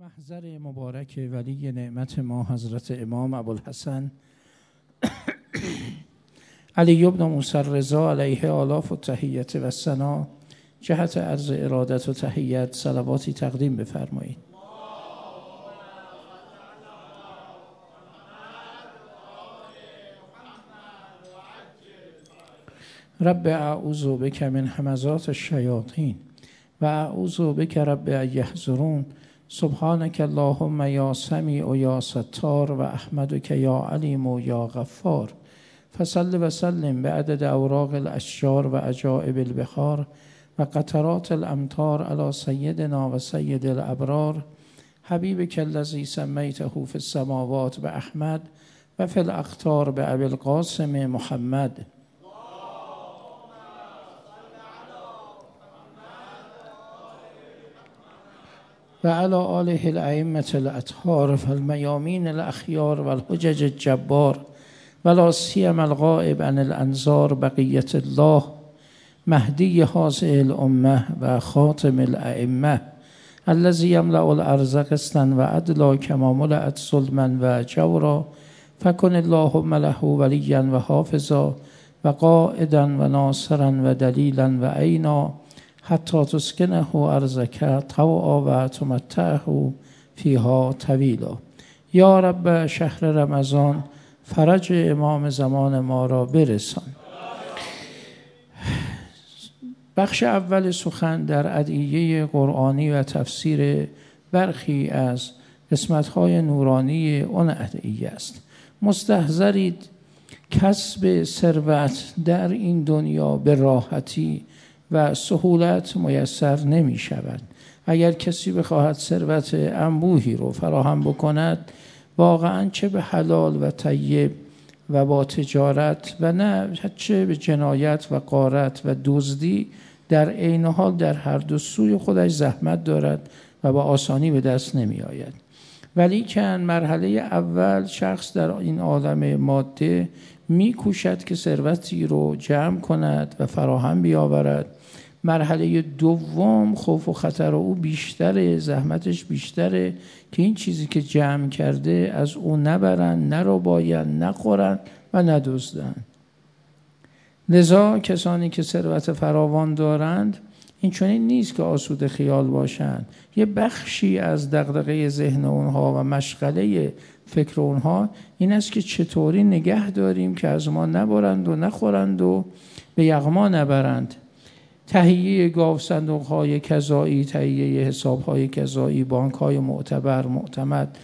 محضر مبارک ولی نعمت ما حضرت امام ابوالحسن علی بن موسی الرضا علیه آلاف و تحیت و ثنا جهت عرض ارادت و تحیت صلواتی تقدیم بفرمایید. رب اعوذ بک من همزات الشیاطین و اعوذ بک رب ان یحضرون. سبحانک اللهم یا سمیع و یا ستار و احمدک یا علیم و یا غفار. فصل و سلم بعدد اوراق الاشجار و عجائب البحار و قطرات الامطار علی سیدنا و سید الابرار حبیبک الذی سمیته فی السماوات باحمد و فی الاقطار بابی القاسم محمد. و علی آله الائمة الاطهار فالمیامین الاخیار و الحجج الجبار ولا سیما الغائب عن الانظار بقیت الله مهدی هذه الامه و خاتم الائمه الذی یملأ الارض قسطا و عدلا کما ملأت ظلما و جورا فکن اللهم له ولیا و حافظا و قائدا و ناصرا و دلیلا و عینا حتی تسکنه ارضک طوعا و تمتعه فیها طویلا. یا رب شهر رمضان فرج امام زمان ما را برسان. بخش اول سخن در ادعیه قرآنی و تفسیر برخی از قسمت‌های نورانی اون ادعیه است. مستحضرید کسب ثروت در این دنیا به راحتی و سهولت میسر نمی شود. اگر کسی بخواهد ثروت انبوهی رو فراهم بکند، واقعا چه به حلال و طیب و با تجارت و نه چه به جنایت و غارت و دزدی، در عین حال در هر دو سوی خودش زحمت دارد و با آسانی به دست نمی آید. ولیکن مرحله اول شخص در این عالم ماده می کوشد که ثروتی رو جمع کند و فراهم بیاورد. مرحله دوم خوف و خطر او بیشتره، زحمتش بیشتره که این چیزی که جمع کرده از او نبرن، نرباین، نخورن و ندزدن. لذا کسانی که ثروت فراوان دارند این چنین نیست که آسوده خیال باشند. یه بخشی از دغدغه ذهن اونها و مشغله فکر اونها این است که چطوری نگه داریم که از ما نبرند و نخورند و به یغما نبرند. تهیه گاو صندوق‌های کذایی، تهیه حساب‌های کذایی، بانک‌های معتبر، معتمد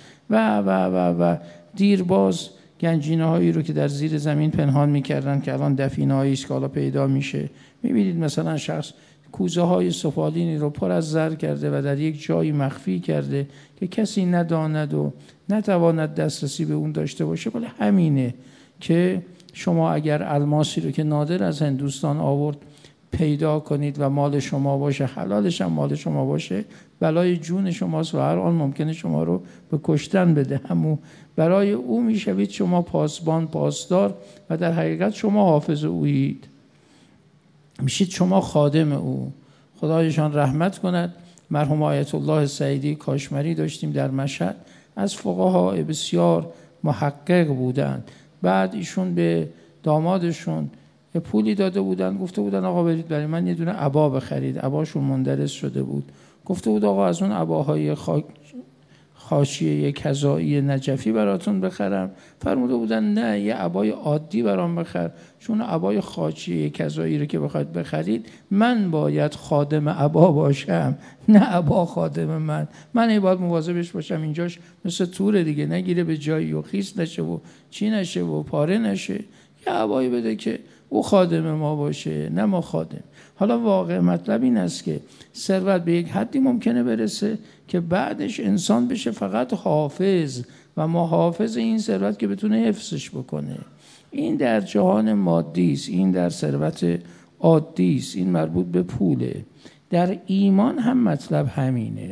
و دیرباز گنجینه‌هایی رو که در زیر زمین پنهان می‌کردن که الان دفینه‌هایی است که حالا پیدا میشه. می‌بینید مثلا شخص کوزه‌های سفالینی رو پر از زر کرده و در یک جایی مخفی کرده که کسی نداند و نتواند دسترسی به اون داشته باشه. ولی همینه که شما اگر الماسی رو که نادر از هندوستان آورد پیدا کنید و مال شما باشه، حلالش هم مال شما باشه، بلای جون شماست و هر آن ممکنه شما رو به کشتن بده. همون برای او میشوید شما پاسبان، پاسدار و در حقیقت شما حافظ اویید، میشید شما خادم او. خدایشان رحمت کند. مرحوم آیت الله سعیدی کاشمری داشتیم در مشهد، از فقها بسیار محقق بودند. بعد ایشون به دامادشون یه پولی داده بودن، گفته بودن آقا برید برای من یه دونه عبا بخرید. عباشون مندرس شده بود. گفته بود آقا از اون عباهای خاشیه کذایی نجفی براتون بخرم؟ فرموده بودن نه، یه عبای عادی برام بخر، چون عبای خاشیه کذایی رو که بخواید بخرید من باید خادم عبا باشم، نه عبا خادم من باید مواظبش باشم اینجاش مثل توره دیگه، نگیره به جایی و خیس نشه و چی نشه و پاره نشه. یه عبایی بده که او خادم ما باشه، نه ما خادم. حالا واقع مطلب این است که ثروت به یک حدی ممکنه برسه که بعدش انسان بشه فقط حافظ و محافظ این ثروت که بتونه حفظش بکنه. این در جهان مادی است، این در ثروت عادی است، این مربوط به پوله. در ایمان هم مطلب همینه.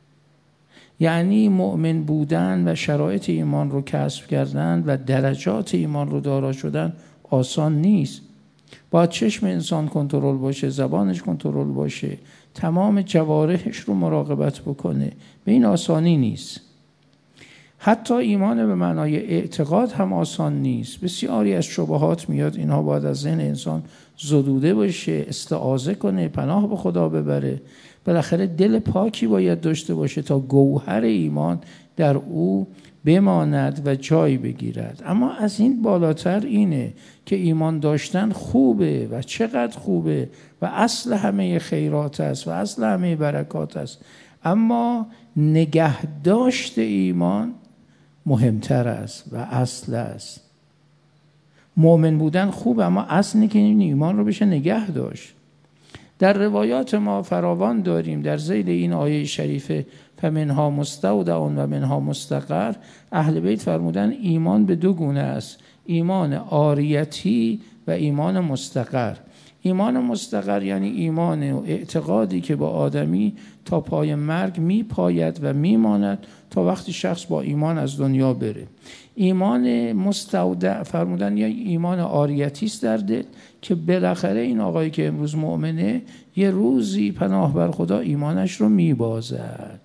یعنی مؤمن بودن و شرایط ایمان رو کسب کردن و درجات ایمان رو دارا شدن آسان نیست. باید چشم انسان کنترل باشه، زبانش کنترل باشه، تمام جوارحش رو مراقبت بکنه. به این آسانی نیست. حتی ایمان به معنای اعتقاد هم آسان نیست. بسیاری از شبهات میاد، اینها باید از ذهن انسان زدوده باشه، استعاذه کنه، پناه به خدا ببره. بالاخره دل پاکی باید داشته باشه تا گوهر ایمان در او بماند و جای بگیرد. اما از این بالاتر اینه که ایمان داشتن خوبه و چقدر خوبه و اصل همه خیرات است و اصل همه برکات است، اما نگهداشت ایمان مهمتر است و اصل است. مؤمن بودن خوبه، اما اصل اینه که این ایمان رو بشه نگه داشت. در روایات ما فراوان داریم در ذیل این آیه شریفه فمنها مستودع و منها مستقر. اهل بیت فرمودن ایمان به دو گونه است، ایمان عاریتی و ایمان مستقر. ایمان مستقر یعنی ایمان و اعتقادی که با آدمی تا پای مرگ می پاید و می ماند تا وقتی شخص با ایمان از دنیا بره. ایمان مستودع فرمودن یعنی ایمان عاریتی است در دل که بالاخره این آقایی که امروز مؤمنه یه روزی پناه بر خدا ایمانش رو می بازد.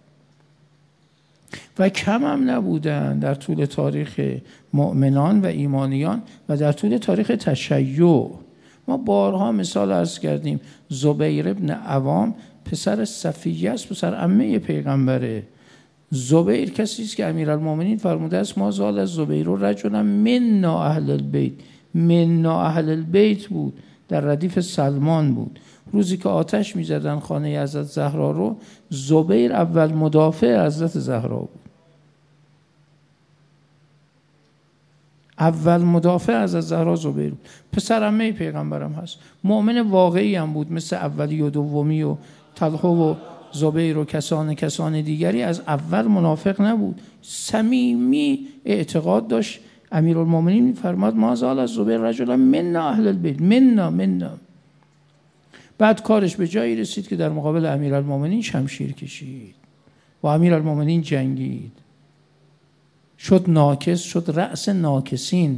و کم هم نبودن در طول تاریخ مؤمنان و ایمانیان و در طول تاریخ تشیع. ما بارها مثال عرض کردیم، زبیر ابن عوام پسر صفیه است، پسر عمه پیغمبره. زبیر کسی است که امیرالمومنین فرموده است ما زال از زبیر و رجلا منا اهل البیت، منا اهل البیت بود، در ردیف سلمان بود. روزی که آتش می‌زدن خانه حضرت زهرا رو، زبیر اول مدافع حضرت زهرا بود. اول مدافع از زهرا زبیر بود. پسر عمه پیغمبرم هست، مؤمن واقعی هم بود، مثل اولی و دومی و طلحه و زبیر و کسان دیگری. از اول منافق نبود، صمیمی اعتقاد داشت. امیرالمومنین می‌فرماد ما زال از زبیر رجلا منا اهل البیت، منا. بعد کارش به جایی رسید که در مقابل امیرالمومنین شمشیر کشید و امیرالمومنین جنگید، شد ناکس، شد رأس ناکسین.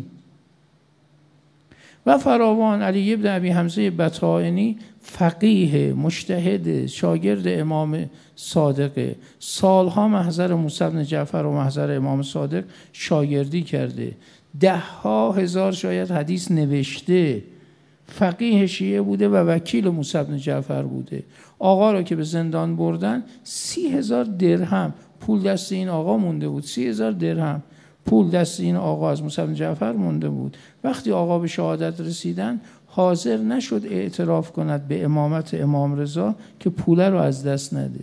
و فراوان علی ابن ابی حمزه بطحائنی فقیه مجتهد شاگرد امام صادق، سالها محضر موسی بن جعفر و محضر امام صادق شاگردی کرده، 10,000 شاید حدیث نوشته، فقیه شیعه بوده و وکیل موسی بن جعفر بوده. آقا را که به زندان بردن 30,000 درهم پول دست این آقا مونده بود، 30,000 درهم پول دست این آقا از موسی بن جعفر مونده بود. وقتی آقا به شهادت رسیدن حاضر نشد اعتراف کند به امامت امام رضا که پول رو از دست نده،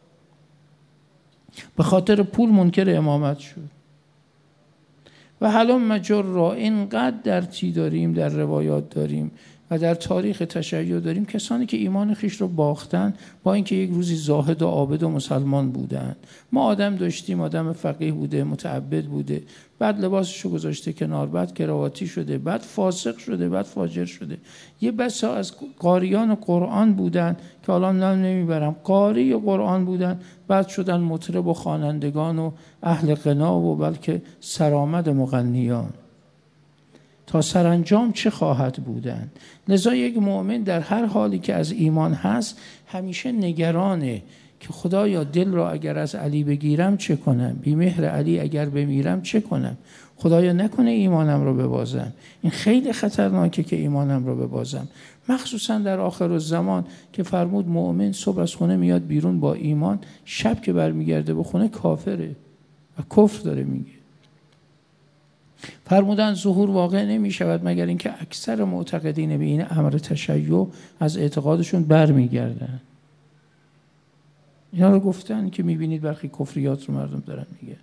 به خاطر پول منکر امامت شد. و هلم مجرا، اینقدر در چی داریم، در روایات داریم و در تاریخ تشیع داریم کسانی که ایمان خیش رو باختن با اینکه یک روزی زاهد و عابد و مسلمان بودن. ما آدم داشتیم، آدم فقیه بوده، متعبد بوده، بعد لباسش رو گذاشته کنار، بعد کراواتی شده، بعد فاسق شده، بعد فاجر شده. یه بسا از قاریان قرآن بودن که حالا نام نمیبرم، قاری قرآن بودن، بعد شدن مطرب و خوانندگان و اهل غنا و بلکه سرآمد مغنیان. تا سرانجام چه خواهد بودن؟ لذا یک مؤمن در هر حالی که از ایمان هست همیشه نگرانه که خدایا دل را اگر از علی بگیرم چه کنم، بی مهر علی اگر بمیرم چه کنم، خدایا نکنه ایمانم رو ببازم. این خیلی خطرناکه که ایمانم رو ببازم، مخصوصا در آخر الزمان که فرمود مؤمن صبح از خونه میاد بیرون با ایمان، شب که برمیگرده به خونه کافره و کفر داره میگه. فرمودن ظهور واقع نمی شود مگر اینکه اکثر معتقدین به این امر تشیع از اعتقادشون برمیگردن. اینا رو گفتن که میبینید برخی کفریات رو مردم دارن میگن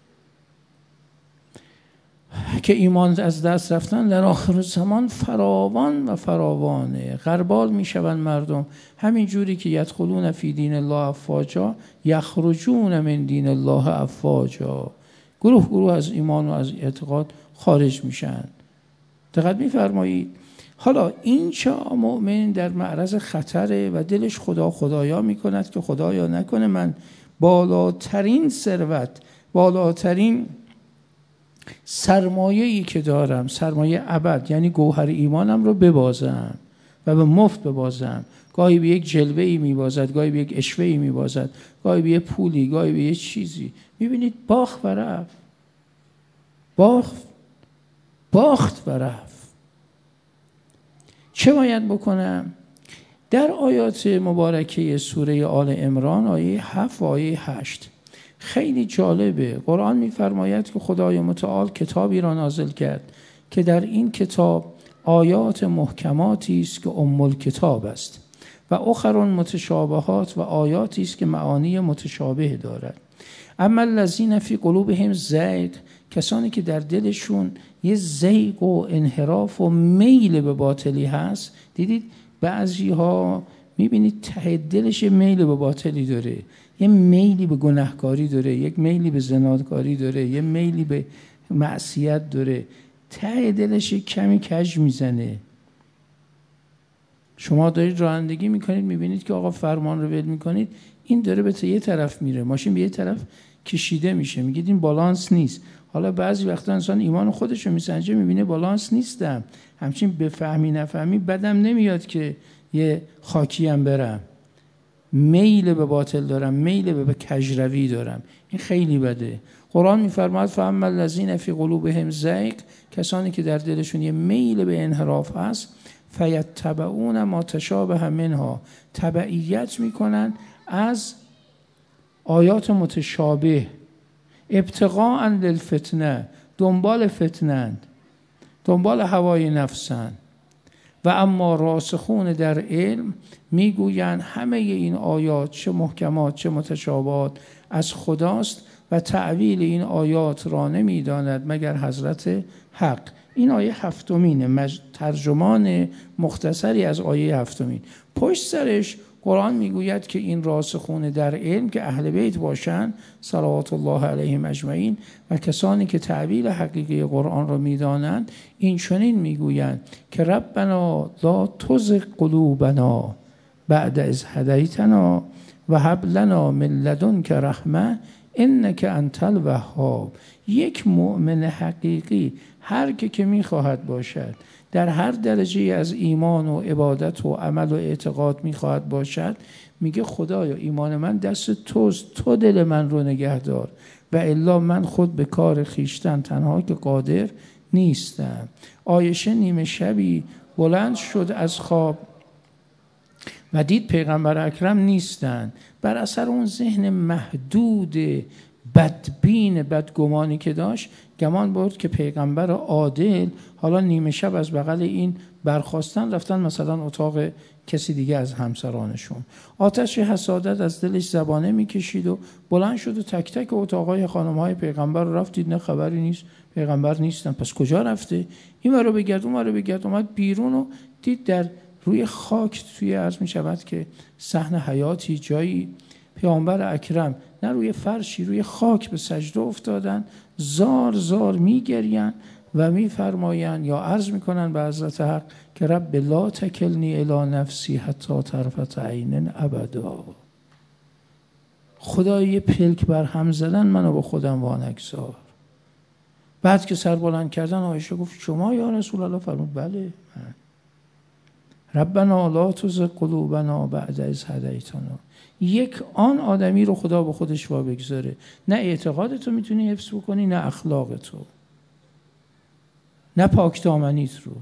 که ایمان از دست رفتن در آخر زمان فراوان و فراوانه. غربال میشون مردم، همین جوری که یدخلون فی دین الله افواجا یخرجون من دین الله افواجا، گروه از ایمان و از اعتقاد خارج میشن. دقت میفرمایید؟ حالا این چه مؤمن در معرض خطره و دلش خدایا میکند که خدایا نکنه من بالاترین ثروت، بالاترین سرمایه‌ای که دارم، سرمایه ابد، یعنی گوهر ایمانم رو ببازم و به مفت ببازم. گاهی به یک جلوه‌ای میبازد، گاهی به یک اشوه‌ای میبازد، گاهی به یک پولی، گاهی به یک چیزی. میبینید باخت و رفت، باخت و رفت. چه باید بکنم؟ در آیات مبارکه سوره آل عمران آیه 7 و آیه 8 خیلی جالبه. قرآن می‌فرماید که خدای متعال کتابی را نازل کرد که در این کتاب آیات محکماتی است که ام الکتاب است و اخر متشابهات و آیاتی است که معانی متشابه دارد. اما الذین فی قلوبهم زیغ، کسانی که در دلشون یه زیغ و انحراف و میل به باطلی هست. دیدید بعضی ها میبینید ته دلش یه میل به باطلی داره، یه میلی به گناهکاری داره، یک میلی به زناکاری داره، یه میلی به معصیت داره، ته دلش یک کمی کج میزنه. شما دارید رانندگی میکنید، میبینید که آقا فرمان رو ول میکنید، این داره به یه طرف میره، ماشین به یه طرف کشیده میشه، میگید این بالانس نیست. حالا بعضی وقتا انسان ایمان خودش رو میسنجه، میبینه بالانس نیستم، همچین بفهمی نفهمی بدم نمیاد که یه خاکی هم برم، میل به باطل دارم، میل به کجروی دارم، این خیلی بده. قرآن میفرماید فاما الذین فی قلوبهم زیغ، کسانی که در دلشون یه میل به انحراف هست، فیتبعون ما تشابه منها، تبعیت میکنن از آیات متشابه، ابتغاء للفتنه، دنبال فتنند، دنبال هوای نفسند. و اما راسخون در علم میگویند همه این آیات چه محکمات چه متشابهات از خداست و تعویل این آیات را نمیداند مگر حضرت حق. این آیه هفتمینه، ترجمان مختصری از آیه هفتمین. پشت سرش قرآن میگوید که این راسخون در علم که اهل بیت باشند صلوات الله علیهم اجمعین و کسانی که تعبیر حقیقی قرآن را میدانند، این چنین میگویند که ربنا لا تزغ قلوبنا بعد اذ هدیتنا و هب لنا من لدنک رحمه انک انت الوهاب. یک مؤمن حقیقی هر که میخواهد باشد، در هر درجه از ایمان و عبادت و عمل و اعتقاد میخواهد باشد، میگه خدایا ایمان من دست توست، تو دل من رو نگه دار و الا من خود به کار خیشتن تنها که قادر نیستم. عایشه نیمه شبی بلند شد از خواب و دید پیغمبر اکرم نیستن. بر اثر اون ذهن محدود بدبین بدگمانی که داشت، گمان برد که پیغمبر عادل حالا نیمه شب از بغل این برخاستن رفتن مثلا اتاق کسی دیگه از همسرانشون. آتش حسادت از دلش زبانه میکشید و بلند شد و تک تک اتاقای خانمهای پیغمبر رفت، دید نه خبری نیست، پیغمبر نیستن. پس کجا رفته؟ این ورو بگرد اون ورو بگرد، اومد بیرون و دید در روی خاک توی عرض می شود که صحن حیاتی جایی پیامبر اکرم نه روی فرشی روی خاک به سجده افتادن، زار زار می گرین و می فرماین یا عرض می کنن به حضرت حق که رب لا تکلنی الی نفسی حتی طرفت عین ابدا. خدای یه پلک بر هم زدن منو با خودم وانگذار. بعد که سر بلند کردن عایشه گفت شما یا رسول الله؟ فرمود بله من. ربنا لا تزغ قلوبنا بعد اذ هدیتنا. یک آن آدمی رو خدا به خودش وا بگذاره، نه اعتقادتو میتونی حفظ بکنی، نه اخلاقتو، نه پاکدامنیت رو.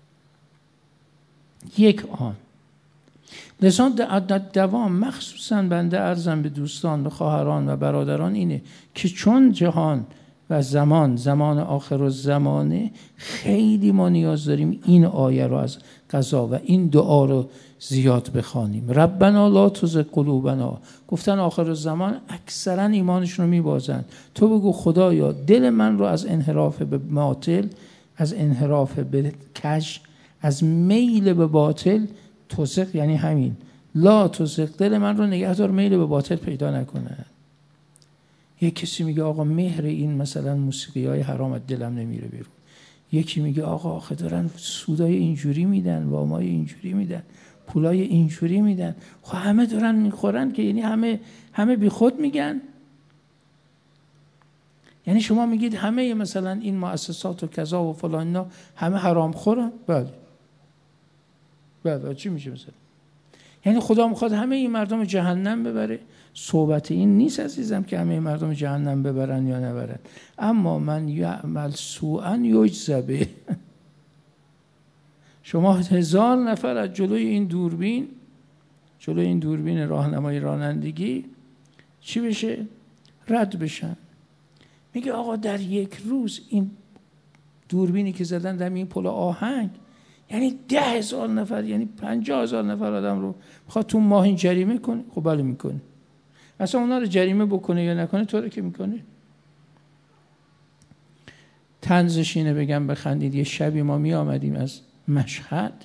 یک آن. لذا دوام مخصوصا بنده عرضم به دوستان به خواهران و برادران اینه که چون جهان و زمان آخر الزمانه، خیلی ما نیاز داریم این آیه رو از قضا و این دعا رو زیاد بخوانیم. ربنا لا تزغ قلوبنا. گفتن آخر الزمان اکثرا ایمانشون رو میبازن. تو بگو خدایا دل من رو از انحراف به باطل، از انحراف به کج، از میل به باطل، تزغ یعنی همین، لا تزغ، دل من رو نگه دار میل به باطل پیدا نکنه. یک کسی میگه آقا مهر این مثلا موسیقی های حرام از دلم نمیره بیرون. یکی میگه آقا آخه دارن سودای اینجوری میدن، وامای اینجوری میدن، پولای اینجوری میدن، خب همه دارن میخورن که یعنی همه بی خود میگن. یعنی شما میگید همه مثلا این مؤسسات و کذا و فلان اینا همه حرام خورن؟ بله. چی میشه مثلا؟ یعنی خدا میخواد همه این مردم جهنم ببره؟ صحبت این نیست عزیزم که همه مردم جهنم ببرن یا نبرن. اما من یعمل سوءا یجزا به. شما 1000 نفر از جلوی این دوربین راهنمای رانندگی چی بشه؟ رد بشن. میگه آقا در یک روز این دوربینی که زدن در این پل آهنگ، یعنی 10,000 نفر، یعنی 50,000 نفر آدم رو میخواد تو ماه این جریمه کنه؟ خب بله میکنه. اصلا اونا رو جریمه بکنه یا نکنه طوره که میکنه. طنزش اینه بگم بخندید. یه شبی ما می آمدیم از مشهد،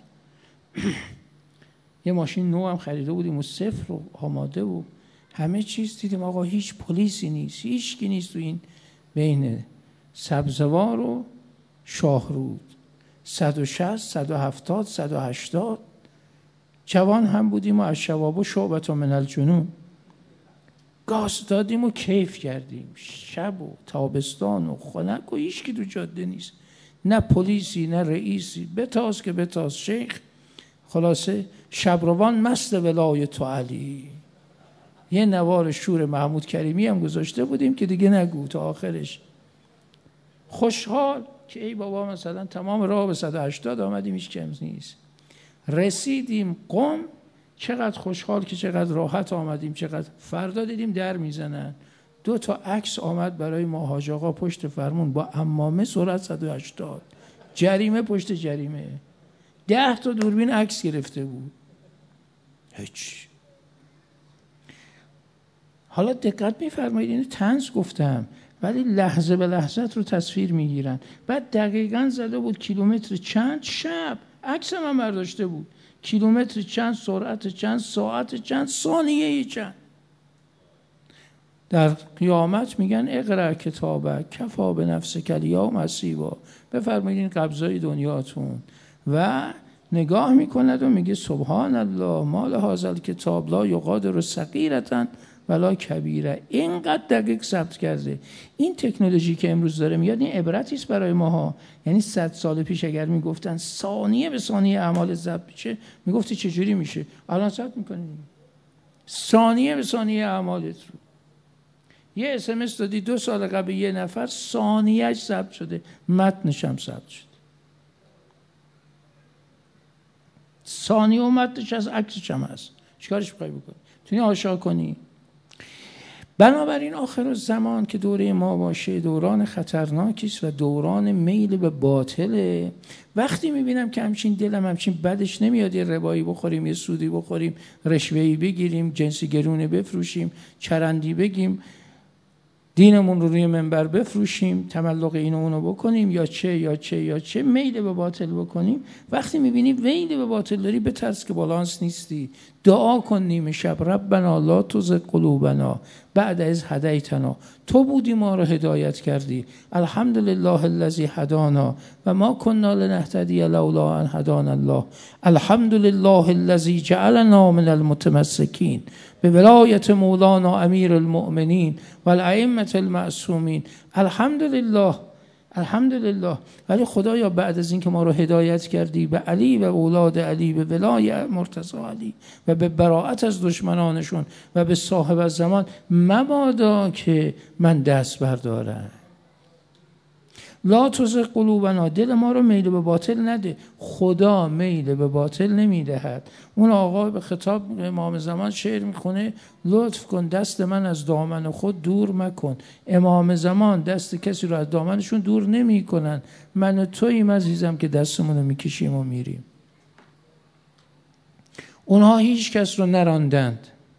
یه ماشین نو هم خریده بودیم و صفر و آماده و همه چیز. دیدیم آقا هیچ پلیسی نیست، هیچ کی نیست تو این بین سبزوار و شاهرود. 160 170 180 جوان هم بودیم و از شباب و شعبت و من الجنون. گاز دادیم و کیف کردیم. شب و تابستان و خنک و هیچ کی تو جاده نیست، نه پلیسی نه رئیسی. بتاز که بتاز شیخ. خلاصه شبروان مست ولایت علی. یه نوار شور محمود کریمی هم گذاشته بودیم که دیگه نگو تا آخرش. خوشحال که ای بابا مثلا تمام راه به 180 آمدیم هیچ کم نیست. رسیدیم قم، چقدر خوشحال که چقدر راحت آمدیم. چقدر فردا دیدیم در میزنن. 2 تا عکس آمد برای ما حاج آقا پشت فرمون با عمامه سرعت 180، جریمه پشت جریمه. 10 تا دوربین عکس گرفته بود. هیچ. حالا دقت می‌فرمایید، اینو طنز گفتم ولی لحظه به لحظه رو تصویر میگیرن. بعد دقیقاً زده بود کیلومتر چند شب، عکس من برداشته بود، کیلومتر چند، سرعت چند، ساعت چند، ثانیه چند. در قیامت میگن اقرأ کتابک کفی بنفسک الیوم حسیبا. بفرمایید این قبضای دنیاتون. و نگاه میکند و میگه سبحان الله ما لهذا الکتاب لا یغادر صغیرة ولا کبیره. اینقدر دقیق ثبت کرده. این تکنولوژی که امروز داره میاد این عبرتی است برای ماها. یعنی 100 سال پیش اگر میگفتن ثانیه به ثانیه اعمال ضبط میشه، میگفتی چجوری میشه؟ الان ثبت میکنید ثانیه به ثانیه اعمالت رو. یه اسمس دادی 2 سال قبل یه نفر، ثانیه‌اش ثبت شده، متنش هم ثبت شده. ثانیه و متنش از عکسش هم هست. چیکارش می‌خوای بکنی؟ می‌تونی آشا کنی. بنابراین آخر الزمان که دوره ما باشه دوران خطرناکی است و دوران میل به باطله. وقتی میبینم که همچین دلم همچین بدش نمیاد یه ربایی بخوریم، یه سودی بخوریم، رشوه‌ای بگیریم، جنسی گرونه بفروشیم، چرندی بگیم، دینمون رو روی منبر بفروشیم، تملق اینو اونو بکنیم، یا چه میل به باطل بکنیم. وقتی میبینی میل به باطل داری بترس که بالانس نیستی. دعا کن نیمه شب ربنا لا تزغ قلوبنا بعد از هدیتنا. تو بودی ما رو هدایت کردی. الحمدلله الذی هدانا و ما کنا لنهتدی لولا ان هدانا الله. الحمدلله الذی جعلنا من المتمسکین به ولایت مولانا امیر المؤمنین و الائمه المعصومین. الحمدلله. ولی خدایا بعد از این که ما رو هدایت کردی به علی و اولاد علی، به ولای مرتضی علی و به براءت از دشمنانشون و به صاحب الزمان، مبادا که من دست بردارم. لا تزغ قلوبنا، دل ما رو میل به باطل نده. خدا میل به باطل نمیدهد. اون آقا به خطاب امام زمان شعر میخونه لطف کن دست من از دامن خود دور مکن. امام زمان دست کسی رو از دامنشون دور نمی کنن. من و توییم عزیزم که دستمون رو میکشیم و میریم. اونها هیچ کس رو نراندند.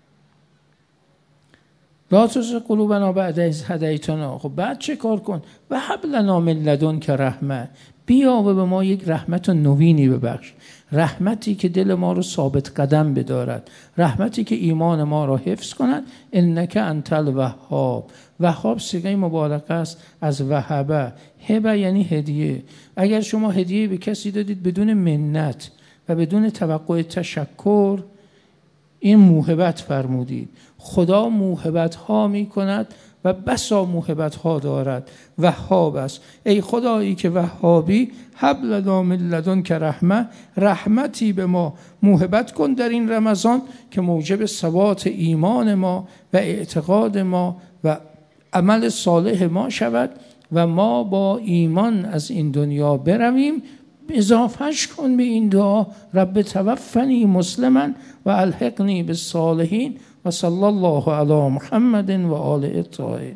لا تزغ قلوبنا بعد از هدیتنا. خب بعد چه کار کن؟ و هب لنا من لدنک رحمه، بیا و به ما یک رحمت نوینی ببخش. رحمتی که دل ما رو ثابت قدم بدارد، رحمتی که ایمان ما رو حفظ کند. انک انت الوهاب. وهاب صیغه مبالغه است از وهبه. هبه یعنی هدیه. اگر شما هدیه به کسی دادید بدون منت و بدون توقع تشکر، این موهبت فرمودید. خدا موهبت ها می کند و بسا موهبت ها دارد. وهاب است. ای خدایی که وهابی، هب لنا من لدنک رحمه، رحمتی به ما موهبت کن در این رمضان که موجب ثبات ایمان ما و اعتقاد ما و عمل صالح ما شود و ما با ایمان از این دنیا برویم. اضافهش کن به این دعا: رب توفنی مسلما و الحقنی بالصالحین و صلی الله علی محمد و آل الطاهرین.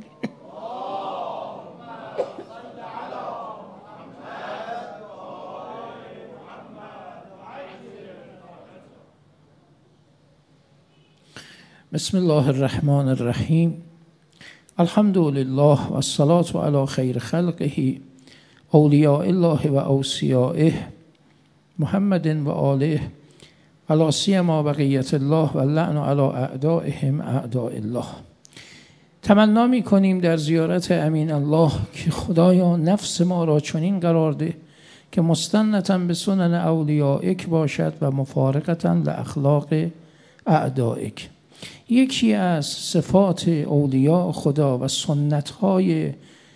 بسم الله الرحمن الرحیم. الحمد لله و الصلاة علی خیر خلقه اولیاء الله و اوصیائه محمد و آله علی سیما بقیت الله و اللعن علی اعدائهم اعداء الله. تمنا می کنیم در زیارت امین الله که خدایا نفس ما را چنین قرار ده که مستنتا به سنن اولیائک باشد و مفارقتا لاخلاق اعدائک. یکی از صفات اولیاء خدا و سنت‌های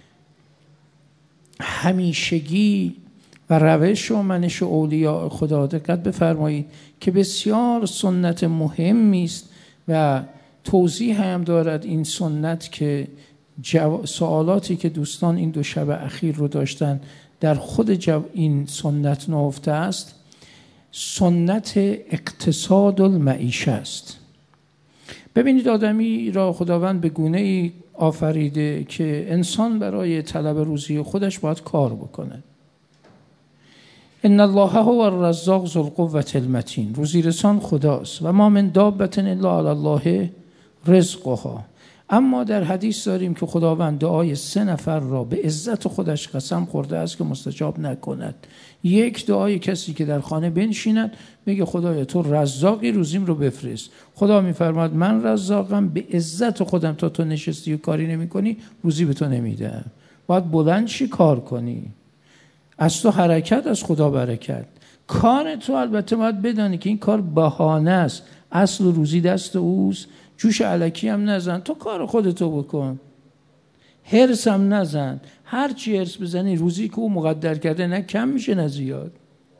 همیشگی و روش و منش اولیاء خدا، دقت بفرمایید که بسیار سنت مهمی است و توضیح هم دارد این سنت که سوالاتی که دوستان این 2 شب اخیر رو داشتن در خود این سنت نهفته است. سنت اقتصاد المعیشه است. ببینید آدمی را خداوند به گونه‌ای آفریده که انسان برای طلب روزی خودش باید کار بکنه. ان الله هو الرزاق ذو القوة المتین. روزی رسان خداست و ما من دابة الا علی الله رزقها. اما در حدیث داریم که خداوند دعای 3 نفر را به عزت خودش قسم خورده است که مستجاب نکند. یک، دعای کسی که در خانه بنشیند میگه خدایا تو رزاقی، روزیم رو بفرست. خدا میفرماد من رزاقم، به عزت خودم تا تو نشستی و کاری نمی کنی روزی به تو نمیدم. باید بلند شی کار کنی. از تو حرکت، از خدا برکت. کار تو البته باید بدانی که این کار بهانه است، اصل روزی دست اوست. جوش الکی هم نزن، تو کار خودتو بکن. هرس هم نزن. هر چی هرس بزنی روزی که او مقدر کرده نه کم میشه نه زیاد،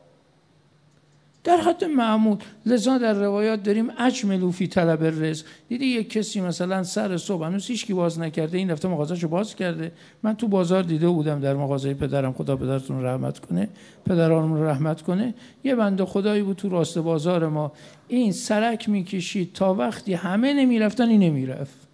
در حد معمول. لذا در روایات داریم اجملوا فی طلب الرزق. دیدی یک کسی مثلا سر صبح هنوز هیچ کی باز نکرده، این هفته مغازه‌شو باز کرده. من تو بازار دیده بودم در مغازه پدرم، خدا پدرتون رحمت کنه، پدرانمون رحمت کنه، یه بنده خدایی بود تو راست بازار ما، این سرک میکشید تا وقتی همه نمیرفتن این نمیرفت.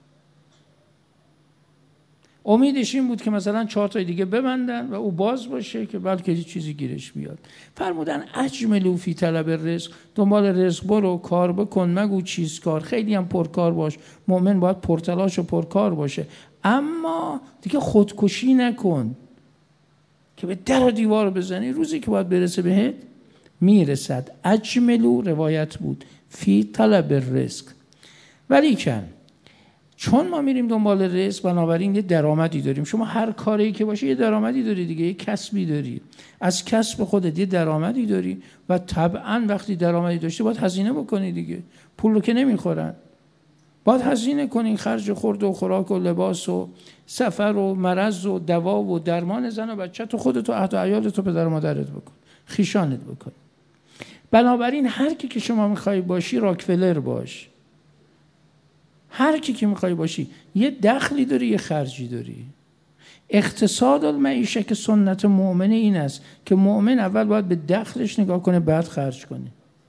امیدش این بود که مثلا 4 تا دیگه ببندن و او باز باشه که بلکه چیزی گیرش بیاد. فرمودن اجملوا فی طلب الرزق، دنبال رزق برو، کار بکن، مگو چیز کار. خیلی هم پرکار باش. مؤمن باید پرتلاش و پرکار باشه، اما دیگه خودکشی نکن که به در و دیوار بزنی. روزی که باید برسه بهت میرسد. اجملوا روایت بود فی طلب الرزق. ولیکن چون ما میریم دنبال رزق، بنابراین یه درآمدی داریم. شما هر کاری که باشه یه درآمدی داری دیگه، یه کسبی داری، از کسب خودت یه درآمدی داری و طبعا وقتی درآمدی داشتی باید هزینه بکنی دیگه. پول رو که نمیخورن، باید هزینه کنی، خرج خورد و خوراک و لباس و سفر و مرض و دوا و درمان زن و بچه تو، خودت و اهل و عیالت و پدر و مادرت بکن، خیشانت بکن. بنابراین هر کی که شما میخوای باشی راکفلر باش. هر کی که میخوای باشی یه دخلی داری، یه خرجی داری. اقتصاد المعیشه که سنت مؤمنه این است که مؤمن اول باید به دخلش نگاه کنه بعد خرج کنه،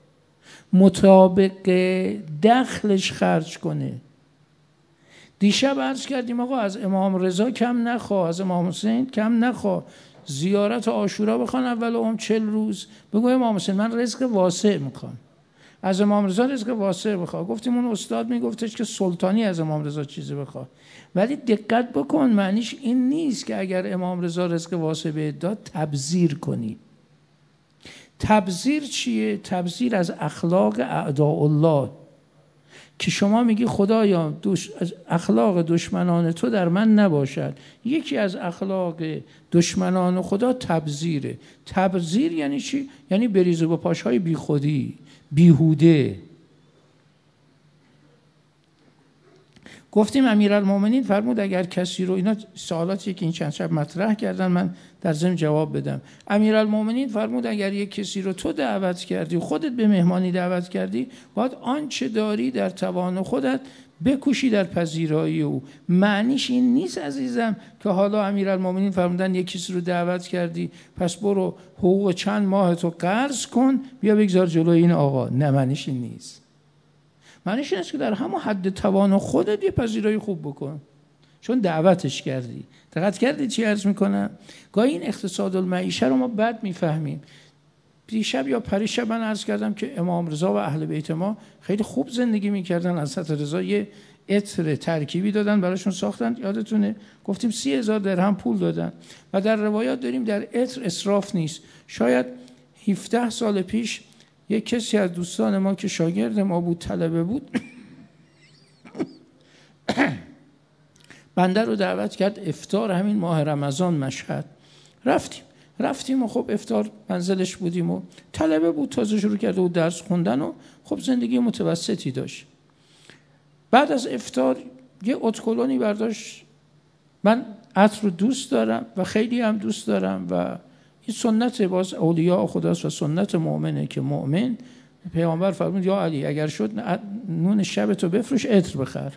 مطابق دخلش خرج کنه. دیشب عرض کردیم آقا از امام رضا کم نخوا، از امام حسین کم نخوا. زیارت عاشورا بخوان اول 40 روز، بگو امام حسین من رزق واسع میخوام. از امام رضا رزق واسع بخواه. گفتیم اون استاد میگفتش که سلطانی از امام رضا چیزی بخواه. ولی دقت بکن، معنیش این نیست که اگر امام رضا رزق واسع بهت داد تبذیر کنی. تبذیر چیه؟ تبذیر از اخلاق اعداء الله، که شما میگی خدایا اخلاق دشمنان تو در من نباشد. یکی از اخلاق دشمنان خدا تبذیره. تبذیر یعنی چی؟ یعنی بریز و بپاشهای بی خودی، بیهوده. گفتیم امیرالمومنین فرمود اگر کسی رو، اینا سوالاتی که این چند شب مطرح کردن من در ضمن جواب بدم. امیرالمومنین فرمود اگر یک کسی رو تو دعوت کردی، خودت به مهمانی دعوت کردی، باید آنچه داری در توان خودت بکوشی در پذیرایی او. معنیش این نیست عزیزم که حالا امیرالمومنین فرمودن یک کسی رو دعوت کردی پس برو حقوق چند ماه تو قرض کن بیا بگذار جلوی این آقا. نه، معنیش این نیست. معنیش این است که در همون حد توان خودت یه پذیرایی خوب بکن، چون دعوتش کردی. دقت کردی چی عرض میکنم؟ گاهی این اقتصاد المعیشه رو ما بد میفهمیم. دیشب یا پریشب من عرض کردم که امام رضا و اهل بیت ما خیلی خوب زندگی میکردن. حضرت رضا یه عطر ترکیبی دادن براشون ساختن، یادتونه؟ گفتیم 30,000 درهم پول دادن و در روایات داریم در عطر اسراف نیست. شاید 17 سال پیش یک کسی از دوستان ما که شاگرد ما بود، طلبه بود، بنده رو دعوت کرد افطار همین ماه رمضان مشهد. رفتیم و خب افطار منزلش بودیم و طلبه بود، تازه شروع کرده بود درس خوندن و خب زندگی متوسطی داشت. بعد از افطار یه اتکلونی برداشت. من عطر رو دوست دارم و خیلی هم دوست دارم و این سنت باز اولیاء خداست و سنت مؤمنه که مؤمن، پیامبر فرمود یا علی اگر شد نون شبتو بفروش عطر بخر.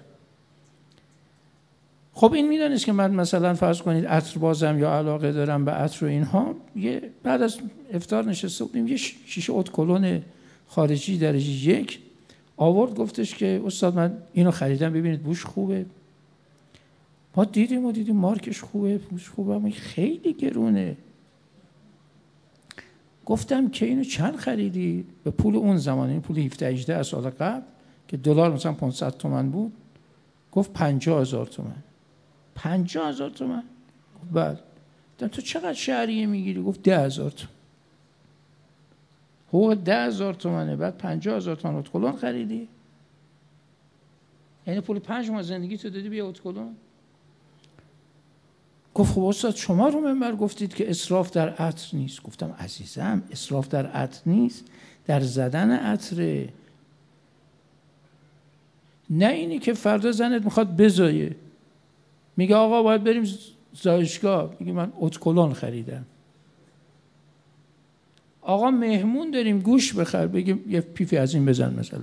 خب این میدونست که من مثلا فرض کنید عطر بازم یا علاقه دارم به عطر و اینها. بعد از افطار نشسته بودیم، یه شیشه اتکلون خارجی درجه 1 آورد، گفتش که استاد من اینو خریدم ببینید بوش خوبه. ما دیدیم مارکش خوبه، بوش خوبه، اما خیلی گرونه. گفتم که اینو چند خریدی؟ به پول اون زمان، این پول 17-18 سال قبل که دلار مثلا 500 تومان بود. گفت 50,000 تومان. 50,000 تومان؟ بعد تو چقدر شهریه میگیری؟ گفت 10,000 تومان. حقوق 10,000 تومانه، بعد 50,000 تومان اتکلون خریدی؟ یعنی پول 5 ماه زندگی تو دادی بیا اتکلون؟ گفت خب استاد شما رو منبر گفتید که اسراف در عطر نیست. گفتم عزیزم اسراف در عطر نیست، در زدن عطره. نه اینی که فردا زنت میخواد بزایه، میگه آقا باید بریم زایشگاه، میگه من اتکلون خریدم. آقا مهمون داریم گوش بخر، بگیم یه پیفی از این بزن مثلا.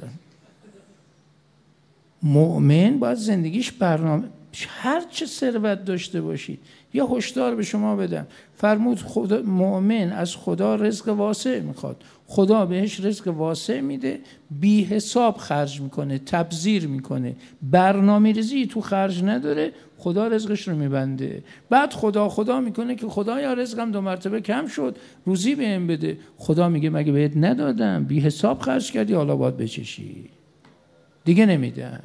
مؤمن باید زندگیش برنامه، هر چه ثروت داشته باشید. یه هشدار به شما بدم، فرمود خدا مؤمن از خدا رزق واسع میخواد، خدا بهش رزق واسع میده، بی حساب خرج میکنه، تبذیر میکنه، برنامه‌ریزی تو خرج نداره، خدا رزقش رو میبنده. بعد خدا میکنه که خدایا رزقم 2 مرتبه کم شد، روزی بهم بده. خدا میگه مگه بهت ندادم؟ بی حساب خرج کردی، حالا باید بچشی، دیگه نمیدن.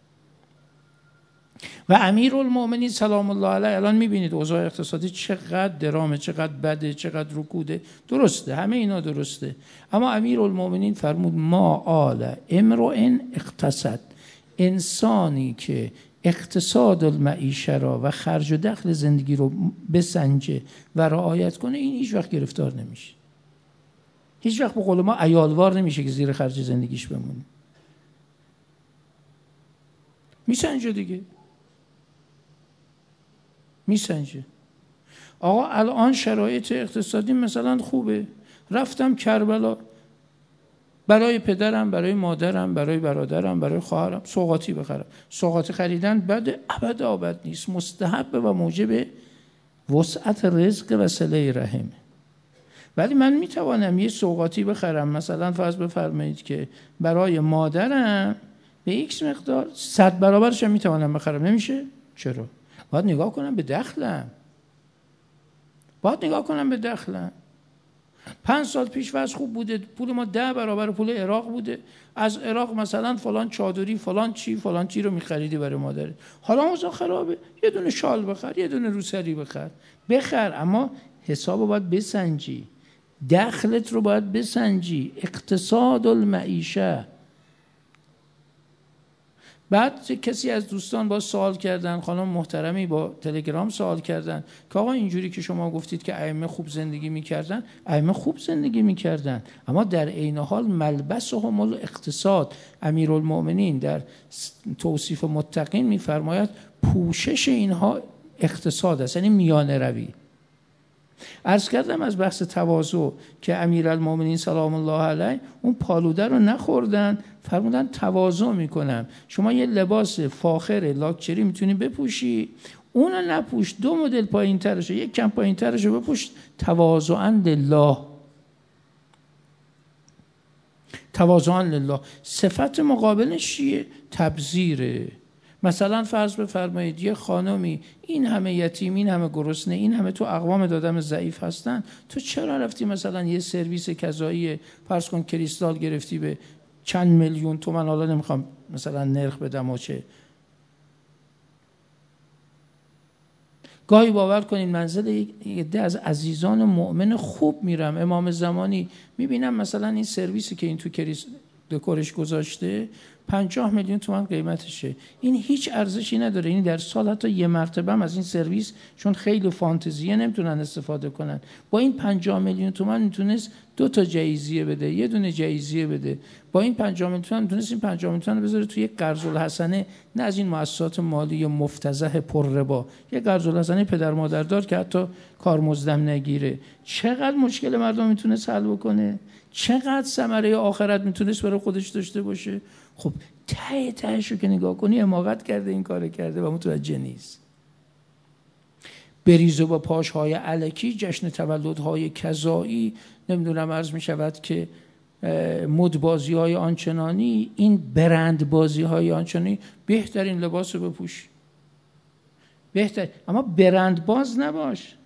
و امیرالمومنین سلام الله علیه الان میبینید اوضاع اقتصادی چقدر درامه، چقدر بده، چقدر رکوده. درسته، همه اینا درسته، اما امیرالمومنین فرمود ما آل امرؤ اقتصد، انسانی که اقتصاد المعیشه را و خرج و دخل زندگی رو بسنجه و رعایت کنه، این هیچ وقت گرفتار نمیشه، هیچ وقت به قول ما عیالوار نمیشه که زیر خرج زندگیش بمونه. میسنجه دیگه، میسنجه. آقا الان شرایط اقتصادی مثلا خوبه، رفتم کربلا برای پدرم، برای مادرم، برای برادرم، برای خواهرم سوغاتی بخرم. سوغاتی خریدن بده؟ ابد نیست، مستحب و موجب وسعت رزق و صله رحم. ولی من میتوانم یه سوغاتی بخرم، مثلا فرض بفرمایید که برای مادرم به ایکس مقدار 100 برابرش هم میتوانم بخرم. نمیشه؟ چرا؟ باید نگاه کنم به دخلم، 5 سال پیش وضع خوب بوده، پول ما 10 برابر پول عراق بوده، از عراق مثلا فلان چادری فلان چی رو میخریدی برای مادرت، حالا اوضاع خرابه، یه دونه شال بخر، یه دونه روسری بخر، اما حساب باید بسنجی، دخلت رو باید بسنجی. اقتصاد المعیشه. بعد کسی از دوستان با سوال کردن، خانم محترمی با تلگرام سوال کردن که آقا اینجوری که شما گفتید که ائمه خوب زندگی میکردن، ائمه خوب زندگی میکردن، اما در عین حال ملبسهم الاقتصاد. امیرالمؤمنین در توصیف متقین میفرماید پوشش اینها اقتصاد است، یعنی میانه روی. عرض کردم از بحث تواضع که امیرالمؤمنین سلام الله علیه اون پالوده رو نخوردن، فرمودن تواضع میکنم. شما یه لباس فاخر لاکچری میتونی بپوشی، اونو نپوش، 2 مدل پایین ترشه، یک کم پایین ترشو بپوش، تواضعا لله. تواضعا لله. صفت مقابلش چیه؟ تبذیره. مثلا فرض بفرمایید یه خانمی این همه یتیم، این همه گرسنه، این همه تو اقوام دادم ضعیف هستن، تو چرا رفتی مثلا یه سرویس کذایی فرض کن کریستال گرفتی به چند میلیون تومان، حالا نمیخوام مثلا نرخ بدم و چه. گاهی باور کنین منزل یک عده از عزیزان مؤمن خوب میرم، امام زمانی میبینم مثلا این سرویسی که این تو دکورش گذاشته 50 میلیون تومان قیمتشه، این هیچ ارزشی نداره. این در سال حتی یه مرتبه هم از این سرویس چون خیلی فانتزیه نمیتونن استفاده کنن. با این 50 میلیون تومان میتونست 2 تا جایزیه بده، یه دونه جایزیه بده. با این 50 میلیون تومان میتونست این 50 میلیون تومان بذاره توی یک قرض الحسنه، نه از این مؤسسات مالی مفتضح پر ربا، یه قرض الحسنه پدر مادر دار که حتی کارمزدم نگیره. چقدر مشکل مردم میتونست حل بکنه، چقدر ثمره آخرت میتونست برای خودش داشته باشه. خب ته تهش رو که نگاه کنی حماقت کرده، این کار کرده و متوجه نیست. بریز و با پاشهای الکی، جشن تولدهای کذایی، نمیدونم عرض میشود که مدبازی های آنچنانی، این برند بازی های آنچنانی. بهترین لباس رو بپوش، بهتر، اما برند باز نباش.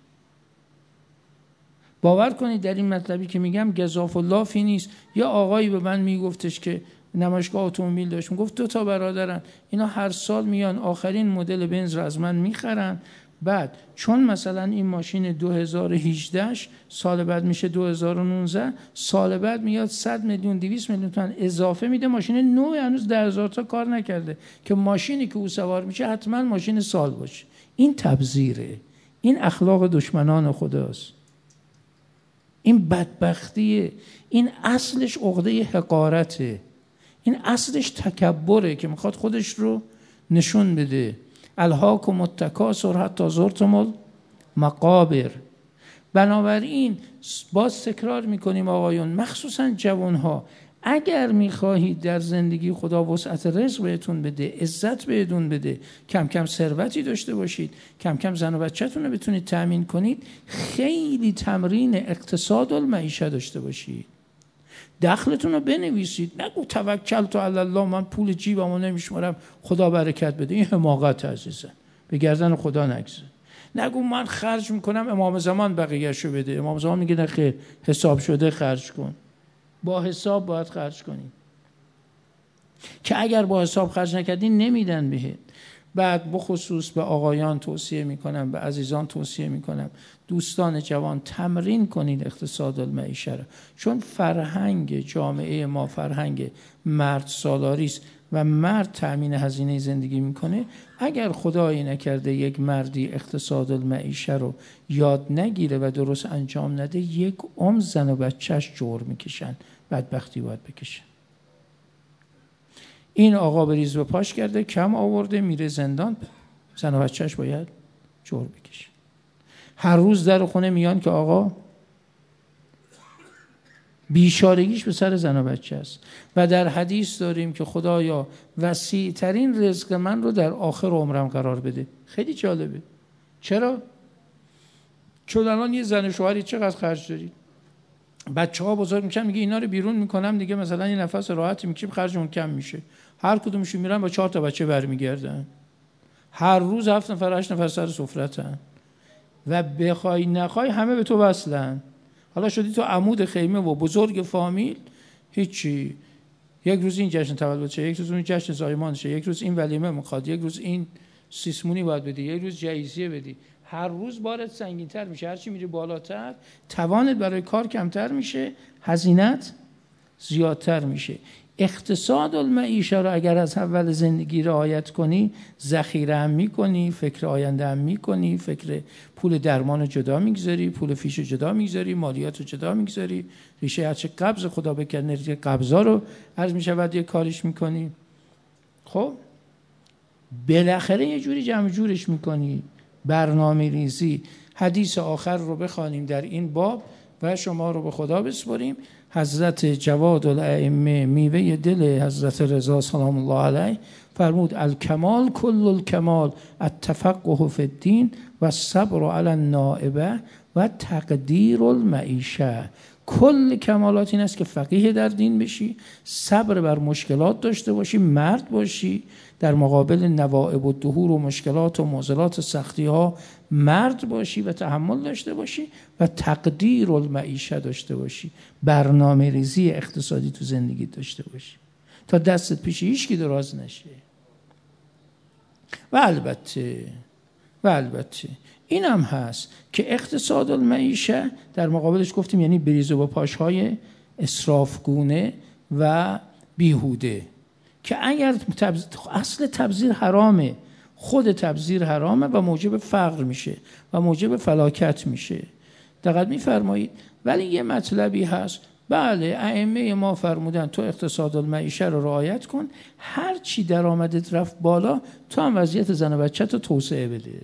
باور کنید در این مطلبی که میگم گزاف و لافی نیست. یا آقایی به من میگفتش که نمایشگاه اتومبیل داشت، میگفت 2 تا برادرن، اینا هر سال میان آخرین مدل بنز رو از من میخرن، بعد چون مثلا این ماشین 2018 سال بعد میشه 2019، سال بعد میاد 100 میلیون 200 میلیون تومان اضافه میده، ماشین نو هنوز 10,000 تا کار نکرده که ماشینی که او سوار میشه حتما ماشین سال باشه. این تبذیره، این اخلاق دشمنان خداست، این بدبختیه، این اصلش عقده حقارته، این اصلش تکبره که میخواد خودش رو نشون بده. الهاکم التکاثر حتی زرتم المقابر. بنابراین باز تکرار میکنیم آقایون، مخصوصا جوانها، اگر میخواهید در زندگی خدا وسعت رزق بهتون بده، عزت بهتون بده، کم کم ثروتی داشته باشید، کم کم زن و بچه‌تون رو بتونید تأمین کنید، خیلی تمرین اقتصاد المعیشه داشته باشید. دخلتون رو بنویسید، نگو توکلت علی الله، من پول جیبمو نمیشمارم خدا برکت بده. این حماقت عزیزان، به گردن خدا نگذار. نگو من خرج میکنم امام زمان بقیه‌شو بده. امام زمان میگه نه خیر، حساب شده خرج کن، با حساب باید خرج کنی، که اگر با حساب خرج نکردین نمیدن بهت. بعد بخصوص به آقایان توصیه میکنم، به عزیزان توصیه میکنم، دوستان جوان تمرین کنید اقتصاد المعیشه رو، چون فرهنگ جامعه ما فرهنگ مرد سالاری است و مرد تأمین هزینه زندگی میکنه. اگر خدایی نکرده یک مردی اقتصاد المعیشه رو یاد نگیره و درست انجام نده، یک عمر زن و بچهش جور میکشن، بدبختی باید بکشن. این آقا بریز و پاش کرده، کم آورده، میره زندان، زن و بچهش باید جور بکشه. هر روز در خونه میان که آقا بیچارگیش به سر زن و بچه است. و در حدیث داریم که خدایا وسیع ترین رزق من رو در آخر عمرم قرار بده. خیلی جالبه. چرا؟ چون الان یه زن و شوهری چقدر خرج دارید؟ بچه ها بزرگ میشن، میگه اینا رو بیرون میکنم دیگه، مثلا یه نفس راحتی میکشیم، خرجمون کم میشه. هر کدومشون میرن با 4 تا بچه برمیگردن، هر روز 7 نفر 8 نفر سر سفرتن و بخوای نخوای همه به تو وصلن. حالا شدی تو عمود خیمه و بزرگ فامیل، هیچی. یک روز این جشن تولد شه، یک روز اون جشن زایمان شه، یک روز این ولیمه میخواد، یک روز این سیسمونی باید بدی، یک روز جایزیه بدی. هر روز بارت سنگین‌تر میشه، هر چی میری بالاتر توانت برای کار کمتر میشه، هزینت زیادتر میشه. اقتصاد المعیشه رو اگر از اول زندگی رعایت کنی، ذخیره هم میکنی، فکر آینده هم میکنی، فکر پول درمان جدا میگذاری، پول فیش جدا میگذاری، مالیات جدا میگذاری، ریشه هرچه قبض خدا بکنه ریشه قبضا رو عرض میشود یه کاریش میکنی. خب بالاخره یه جوری جمع جورش میکنی. برنامه ریزی. حدیث آخر رو بخوانیم در این باب و شما رو به خدا بسپاریم. حضرت جواد الائمه، میوه دل حضرت رضا سلام الله علیه، فرمود الکمال کل الکمال التفقه فی الدین و الصبر علی النائبه و تقدیر المعیشه. کل کمالات این است که فقیه در دین بشی، صبر بر مشکلات داشته باشی، مرد باشی، در مقابل نوائب و دهور و مشکلات و معضلات و سختی ها مرد باشی و تحمل داشته باشی و تقدیر المعیشه داشته باشی، برنامه ریزی اقتصادی تو زندگی داشته باشی تا دستت پیش هیچکی دراز نشه. و البته این هم هست که اقتصاد المعیشه در مقابلش گفتیم یعنی بریز و با پاشهای اسرافگونه و بیهوده، که اگر اصل تبذیر حرامه، خود تبذیر حرامه و موجب فقر میشه و موجب فلاکت میشه. دقت میفرمایید. ولی یه مطلبی هست، بله ائمه ما فرمودن تو اقتصاد المعیشه رو رعایت کن، هر چی درآمدت رفت بالا تو هم وضعیت زن و بچت رو توسعه بده.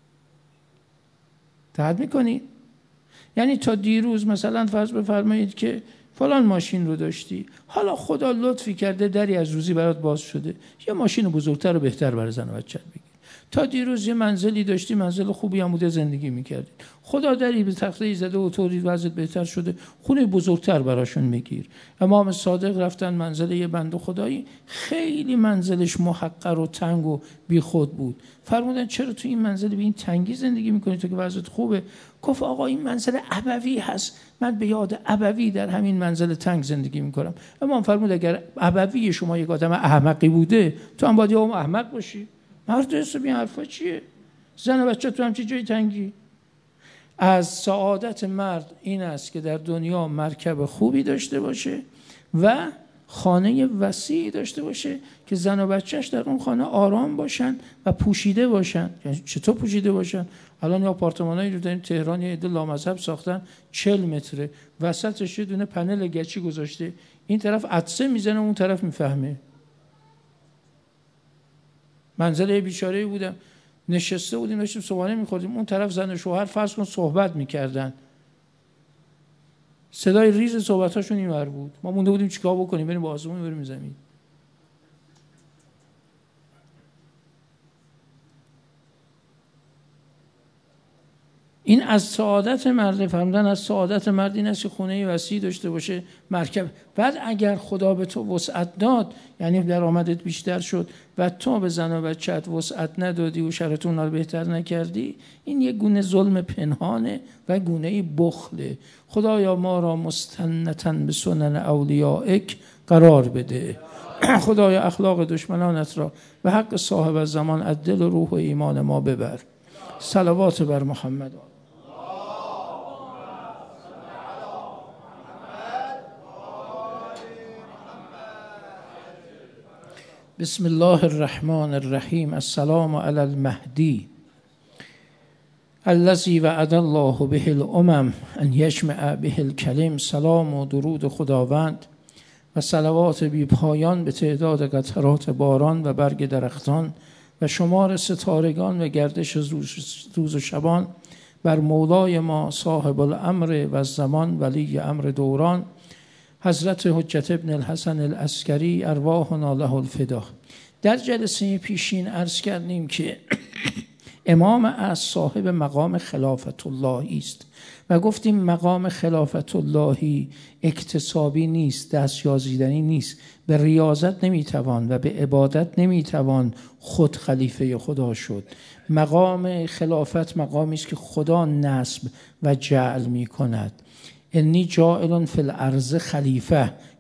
دقت میکنید؟ یعنی تا دیروز مثلا فرض بفرمایید که فلان ماشین رو داشتی، حالا خدا لطفی کرده دری از روزی برات باز شده، یه ماشین بزرگتر و بهتر برای زن و بچت بگیر. تا دیروز یه منزلی داشتی، منزل خوبی هم بوده، زندگی میکردی، خدا دری به تخته زده و طوری وضعیت بهتر شده، خونه بزرگتر براشون بگیر. امام صادق رفتن منزل یه بنده خدایی خیلی منزلش محقر و تنگ و بیخود بود، فرمودن چرا تو این منزل به این تنگی زندگی میکنی تو که وضعیت خوبه؟ گفت آقا این منزل ابوی هست، من به یاد ابوی در همین منزل تنگ زندگی میکنم. امام فرمود اگر ابوی شما یک آدم احمقی بوده تو هم باید یه احمق باشی. مرد حسابی این حرفا چیه؟ زن و بچه تو همچی جای تنگی. از سعادت مرد این است که در دنیا مرکب خوبی داشته باشه و خانه وسیعی داشته باشه که زن و بچهش در اون خانه آرام باشن و پوشیده باشن. یعنی چطور پوشیده باشن؟ الان آپارتمانایی رو در تهران یه عده لامذهب ساختن 40 متره، وسطش یه دونه پنل گچی گذاشته، این طرف عطسه میزنه اون طرف میفهمه. منزل بیچاره‌ای بودم، نشسته بودیم داشتیم صبحانه می‌خوردیم، اون طرف زن و شوهر فرض کن صحبت می‌کردن، صدای ریز صحبتاشون اینور بود، ما مونده بودیم چیکار بکنیم، بریم با آسمون بریم زمین. این از سعادت مرد فرمودن، از سعادت مرد این است که خونه وسیع داشته باشه، مرکب. بعد اگر خدا به تو وسعت داد، یعنی درآمدت بیشتر شد و تو به زن و بچت وسعت ندادی و شرط اونا رو بهتر نکردی، این یک گونه ظلم پنهانه و گونه بخله. خدایا ما را مستنتن به سنن اولیائک قرار بده. خدایا اخلاق دشمنانت را به حق صاحب الزمان از دل و روح و ایمان ما ببر. صلوات بر محمد. بسم الله الرحمن الرحیم. السلام علی المهدی الذی وعد الله به الامم ان یجمع به الکلم. سلام و درود خداوند و صلوات بی پایان به تعداد قطرات باران و برگ درختان و شمار ستارگان و گردش روز و شبان بر مولای ما صاحب الامر و الزمان ولی امر دوران حضرت حجت ابن الحسن العسکری ارواحنا له الفدا. در جلسه پیشین عرض کردیم که امام از صاحب مقام خلافت اللهی است و گفتیم مقام خلافت اللهی اکتسابی نیست، دستیازیدنی نیست، به ریاضت نمیتوان و به عبادت نمیتوان خود خلیفه خدا شد. مقام خلافت مقامی است که خدا نصب و جعل میکند. انی جاعل فی الارض خلیفه،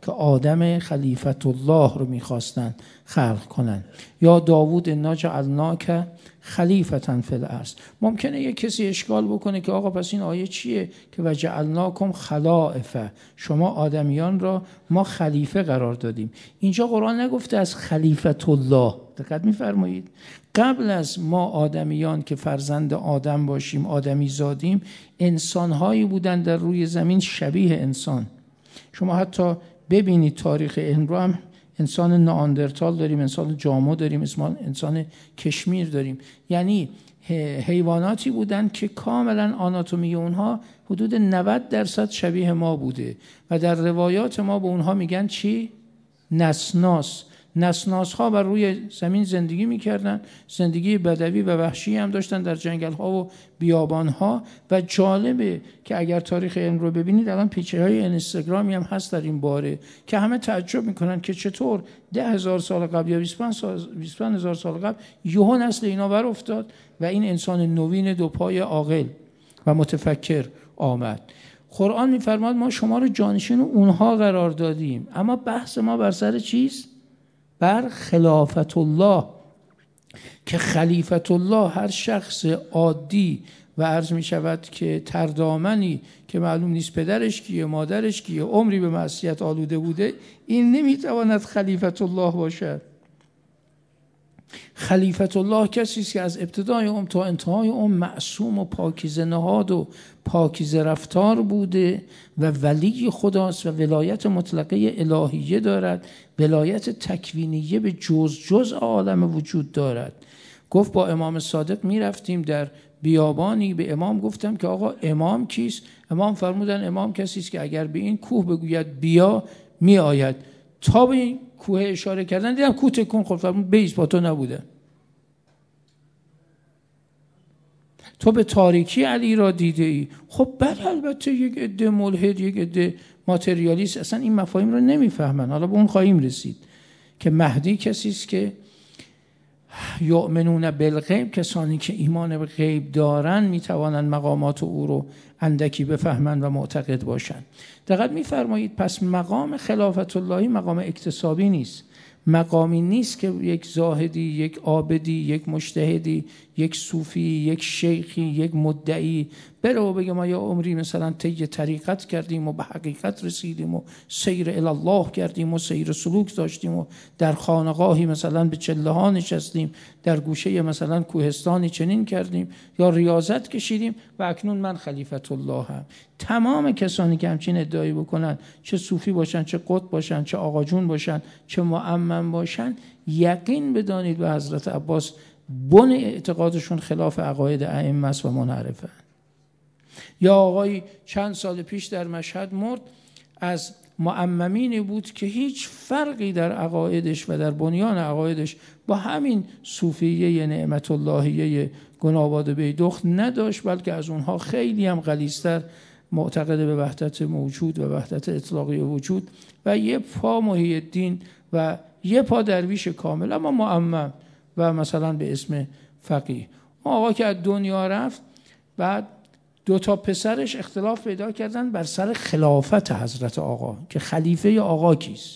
که آدم خلیفت الله رو میخواستن خلق کنن. یا داوود انا جعلناک خلیفة فی الارض. ممکنه یک کسی اشکال بکنه که آقا پس این آیه چیه که و جعلناکم خلائف، شما آدمیان را ما خلیفه قرار دادیم. اینجا قرآن نگفته از خلیفت الله، دقت میفرمایید. قبل از ما آدمیان که فرزند آدم باشیم، آدمی زادیم، انسانهایی بودن در روی زمین شبیه انسان. شما حتی ببینید تاریخ علم رو هم، انسان نئاندرتال داریم، انسان جامو داریم، انسان کشمیر داریم. یعنی حیواناتی بودن که کاملا آناتومی اونها حدود 90% شبیه ما بوده و در روایات ما به اونها میگن چی؟ نسناس. نسناس ها بر روی زمین زندگی میکردن، زندگی بدوی و وحشی هم داشتن در جنگل ها و بیابان ها. و جالبه که اگر تاریخ علم رو ببینید، الان پیچه های اینستاگرامی هم هست در این باره که همه تعجب میکنن که چطور 10,000 سال قبل یا 25,000 سال قبل یهو نسل اینا بر افتاد و این انسان نوین دو پای عاقل و متفکر آمد. قرآن میفرماد ما شما رو جانشین اونها قرار دادیم، اما بحث ما بر سر چیست؟ بر خلافت الله، که خلیفت الله هر شخص عادی و عرض می شود که تردامنی که معلوم نیست پدرش کیه مادرش کیه، عمری به معصیت آلوده بوده، این نمی تواند خلیفت الله باشد. خلیفت الله کسی است که از ابتدای تا انتهای معصوم و پاکیزه نهاد و پاکیزه رفتار بوده و ولی خداست و ولایت مطلقه الهیه دارد، ولایت تکوینیه به جز عالم وجود دارد. گفت با امام صادق می رفتیم در بیابانی، به امام گفتم که آقا امام کیست؟ امام فرمودن امام کسی است که اگر به این کوه بگوید بیا می آید. تا به این کوه اشاره کردن دیدم کوه تکون خورد، فرمود بیس، با تو نبوده. تو به تاریکی علی را دیده ای. خب بله، البته یک عده ملحد، یک عده ماتریالیست اصلا این مفاهیم رو نمیفهمن. حالا به اون خواهیم رسید که مهدی کسی است که یؤمنون بالغیب، کسانی که ایمان به غیب دارن میتوانند مقامات او رو اندکی بفهمند و معتقد باشند. دقت میفرمایید پس مقام خلافت اللهی مقام اکتسابی نیست، مقامی نیست که یک زاهدی، یک عابدی، یک مجتهدی، یک صوفی، یک شیخی، یک مدعی بره و بگه ما یا عمری مثلا طی طریقت کردیم و به حقیقت رسیدیم و سیر الی الله کردیم و سیر سلوک داشتیم و در خانقاهی مثلا به چله ها نشستیم، در گوشه مثلا کوهستانی چنین کردیم یا ریاضت کشیدیم و اکنون من خلیفت الله هم. تمام کسانی که همچین ادعایی بکنن، چه صوفی باشن، چه قطب باشن، چه آقا جون باشن، چه مؤمن باشن، یقین بدانید به حضرت عباس بن اعتقادشون خلاف عقاید ائمه است و منحرفه. یا آقای چند سال پیش در مشهد مرد، از مؤممینی بود که هیچ فرقی در عقایدش و در بنیان عقایدش با همین صوفیه نعمت اللهیه گناباد بیدخت نداشت، بلکه از اونها خیلی هم غلیظتر معتقد به وحدت موجود و وحدت اطلاقی وجود و یه پا محی الدین و یه پا درویش کامل، اما مؤمم و مثلا به اسم فقیه. آقا که از دنیا رفت، بعد دو تا پسرش اختلاف پیدا کردن بر سر خلافت حضرت آقا که خلیفه آقا کیست.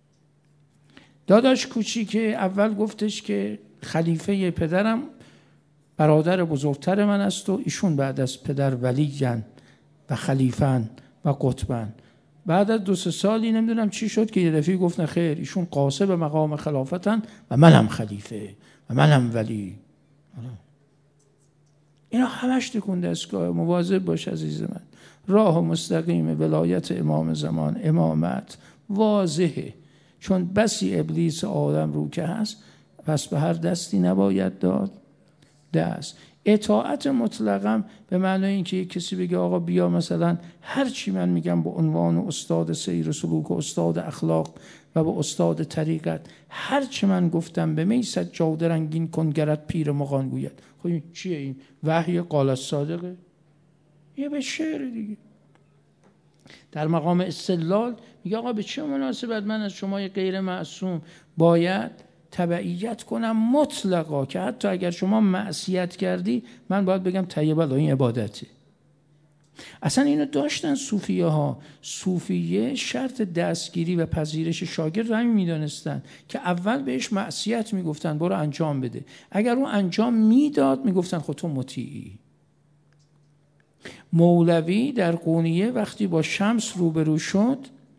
داداش کوچیک اول گفتش که خلیفه پدرم برادر بزرگتر من است و ایشون بعد از پدر ولیین و خلیفن و قطبن. بعد از 2-3 سالی نمیدونم چی شد که یه دفعه گفتن خیر ایشون قاصب مقام خلافتن و منم خلیفه و منم ولی. اینا همش تکون دستگاه. مواظب باش عزیز من. راه مستقیم ولایت امام زمان، امامت واضحه، چون بسی ابلیس آدم رو که هست، پس به هر دستی نباید داد دست. اطاعت مطلقم به معنای اینکه یک کسی بگه آقا بیا مثلا هر چی من میگم به عنوان استاد سیر سلوک و استاد اخلاق و به استاد طریقت، هر چی من گفتم به می سجاده رنگین کن گرت پیر مغان گوید. خب این چیه؟ این وحی قال الصادقه؟ یه به شعر دیگه. در مقام استدلال میگه آقا به چه مناسبت من از شما غیر معصوم باید تبعیت کنم مطلقا، که حتی اگر شما معصیت کردی من باید بگم طیب الله این عبادته. اصلا اینو داشتن صوفیه ها. صوفیه شرط دستگیری و پذیرش شاگرد رو همین میدانستن که اول بهش معصیت میگفتن برو انجام بده، اگر اون انجام میداد میگفتن خود تو مطیعی. مولوی در قونیه وقتی با شمس روبرو شد،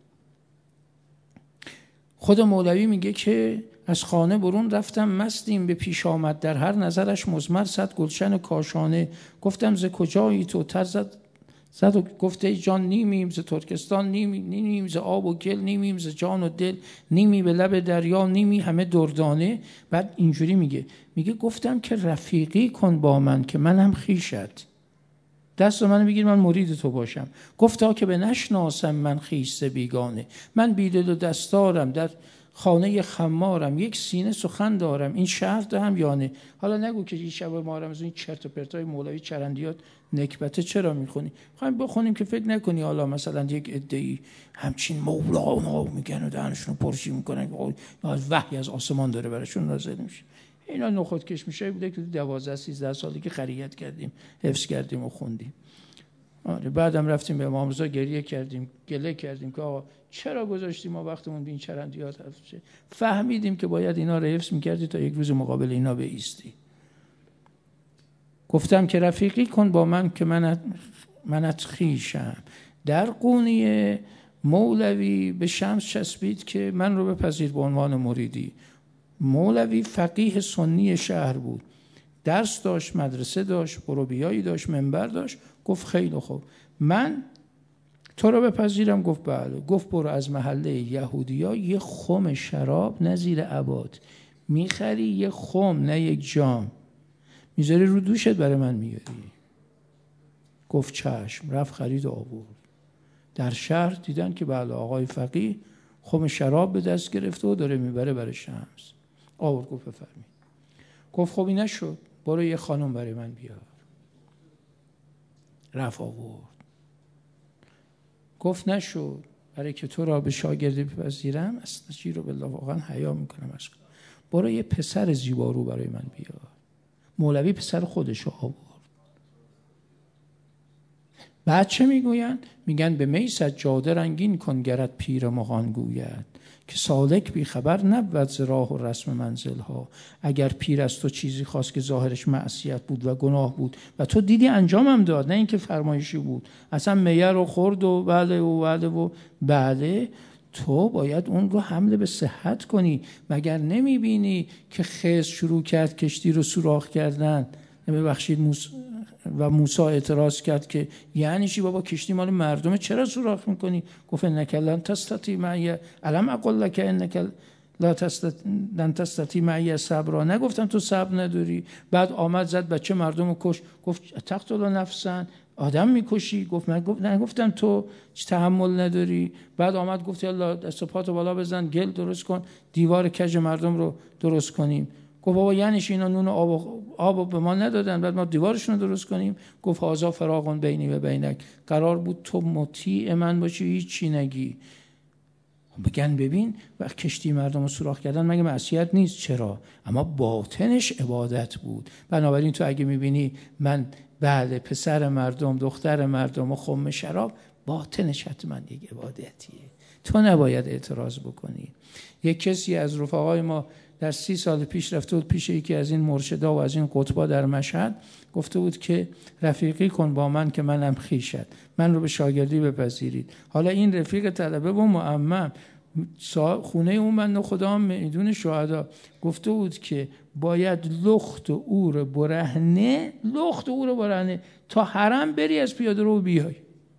خود مولوی میگه که از خانه برون رفتم مستیم به پیش آمد، در هر نظرش مزمر صد گلشن کاشانه، گفتم ز کجایی تو؟ تر زد و گفته ای جان نیمیم ز ترکستان، نیمیم ز آب و گل، نیمیم ز جان و دل، نیمی به لب دریا، نیمی همه دردانه. بعد اینجوری میگه گفتم که رفیقی کن با من که منم خویشت، دست منو بگیر من مرید تو باشم. گفتا که به نشناسم من خویش ز بیگانه، من بیدل و دستارم در خانه خمارم، یک سینه سخن دارم این شهر دهم یانه. حالا نگو که این شب مارم از این چرت و پرتای مولوی چرندیات نکبته چرا میخونی؟ خواهیم بخونیم که فکر نکنی حالا مثلا یک عده‌ای همچین مولانا میگن و دهنشون پرشی میکنن از وحی از آسمان داره براشون نازل میشه. اینا نخود کشمیشایی بوده که 12-13 سالی که خریت کردیم، حفظ کردیم و خوندیم. بعدم رفتیم به امام رضا گریه کردیم، گله کردیم که آقا چرا گذاشتیم ما وقتمون به این چرندیات حفظ شه. فهمیدیم که باید اینا رو حفظ میکردی تا یک روز مقابل اینا بایستی. گفتم که رفیقی کن با من که منت خویشم. در قونیه مولوی به شمس چسبید که من رو بپذیر به عنوان مریدی. مولوی فقیه سنی شهر بود، درس داشت، مدرسه داشت، بروبیایی داشت، منبر داشت. گفت خیلی خوب من تو رو بپذیرم. گفت بله. گفت برو از محله یهودیا یه خم شراب نظیر عباد میخری، یه خم نه یک جام، میذاری رو دوشت برای من میاری. گفت چشم. رفت خرید و آورد. در شهر دیدن که بله آقای فقیه خم شراب به دست گرفته و داره میبره برای شمس. آورد. گفت بفرمایید. گفت خب این نشد، برو یه خانم برای من بیار. رفت آورد. گفت نشد، برای که تو را به شاگردی بپذیرم استغفر بالله واقعا حیا میکنم از برو یه پسر زیبارو برای من بیار. مولوی پسر خودش آورد. بعد چه میگوین؟ میگن به می سجاده رنگین کن گرت پیر مغان گوید، که سالک بی خبر نبود ز راه و رسم منزل ها. اگر پیر از تو چیزی خواست که ظاهرش معصیت بود و گناه بود و تو دیدی انجامم داد، نه اینکه فرمایشی بود، اصلا میه رو خورد و بله تو باید اون رو حمل به صحت کنی. مگر نمیبینی که خضر شروع کرد کشتی رو سوراخ کردن؟ ببخشید و موسی اعتراض کرد که یعنی چی بابا، کشتی مال مردمه چرا سوراخ میکنی؟ گفت انک لن تستطیع معی الم اقل لک انک لن تستطیع معی صبر. نگفتم تو صبر نداری؟ بعد آمد زد بچه مردم رو کش. گفت تقتل نفسا، آدم میکشی؟ گفت نگفتم تو تحمل نداری؟ بعد آمد گفت یالا دست و پاتو بالا بزن، گل درست کن، دیوار کج مردم رو درست کنیم. گفت بابا یعنی اینا نون آب به ما ندادن بعد ما دیوارشون رو درست کنیم؟ گفت هازا فراغون بینی و بینک، قرار بود تو مطیع من باشی هیچ چی نگی. بگن ببین وقت کشتی مردم رو سوراخ کردن مگه معصیت نیست؟ چرا؟ اما باطنش عبادت بود. بنابراین تو اگه میبینی من بله پسر مردم دختر مردم و خم شراب، باطنش حتما یک عبادتیه، تو نباید اعتراض بکنی. یک کسی از رفقای ما در 30 سال پیش رفته بود پیش یکی از این مرشدا و از این قطبا در مشهد، گفته بود که رفیقی کن با من که منم خویشت، من رو به شاگردی بپذیرید. حالا این رفیق طلبه و معمم خونه اون بنده خدا میدون شهدا گفته بود که باید لخت و اور برهنه تا حرم بری از پیاده رو بیای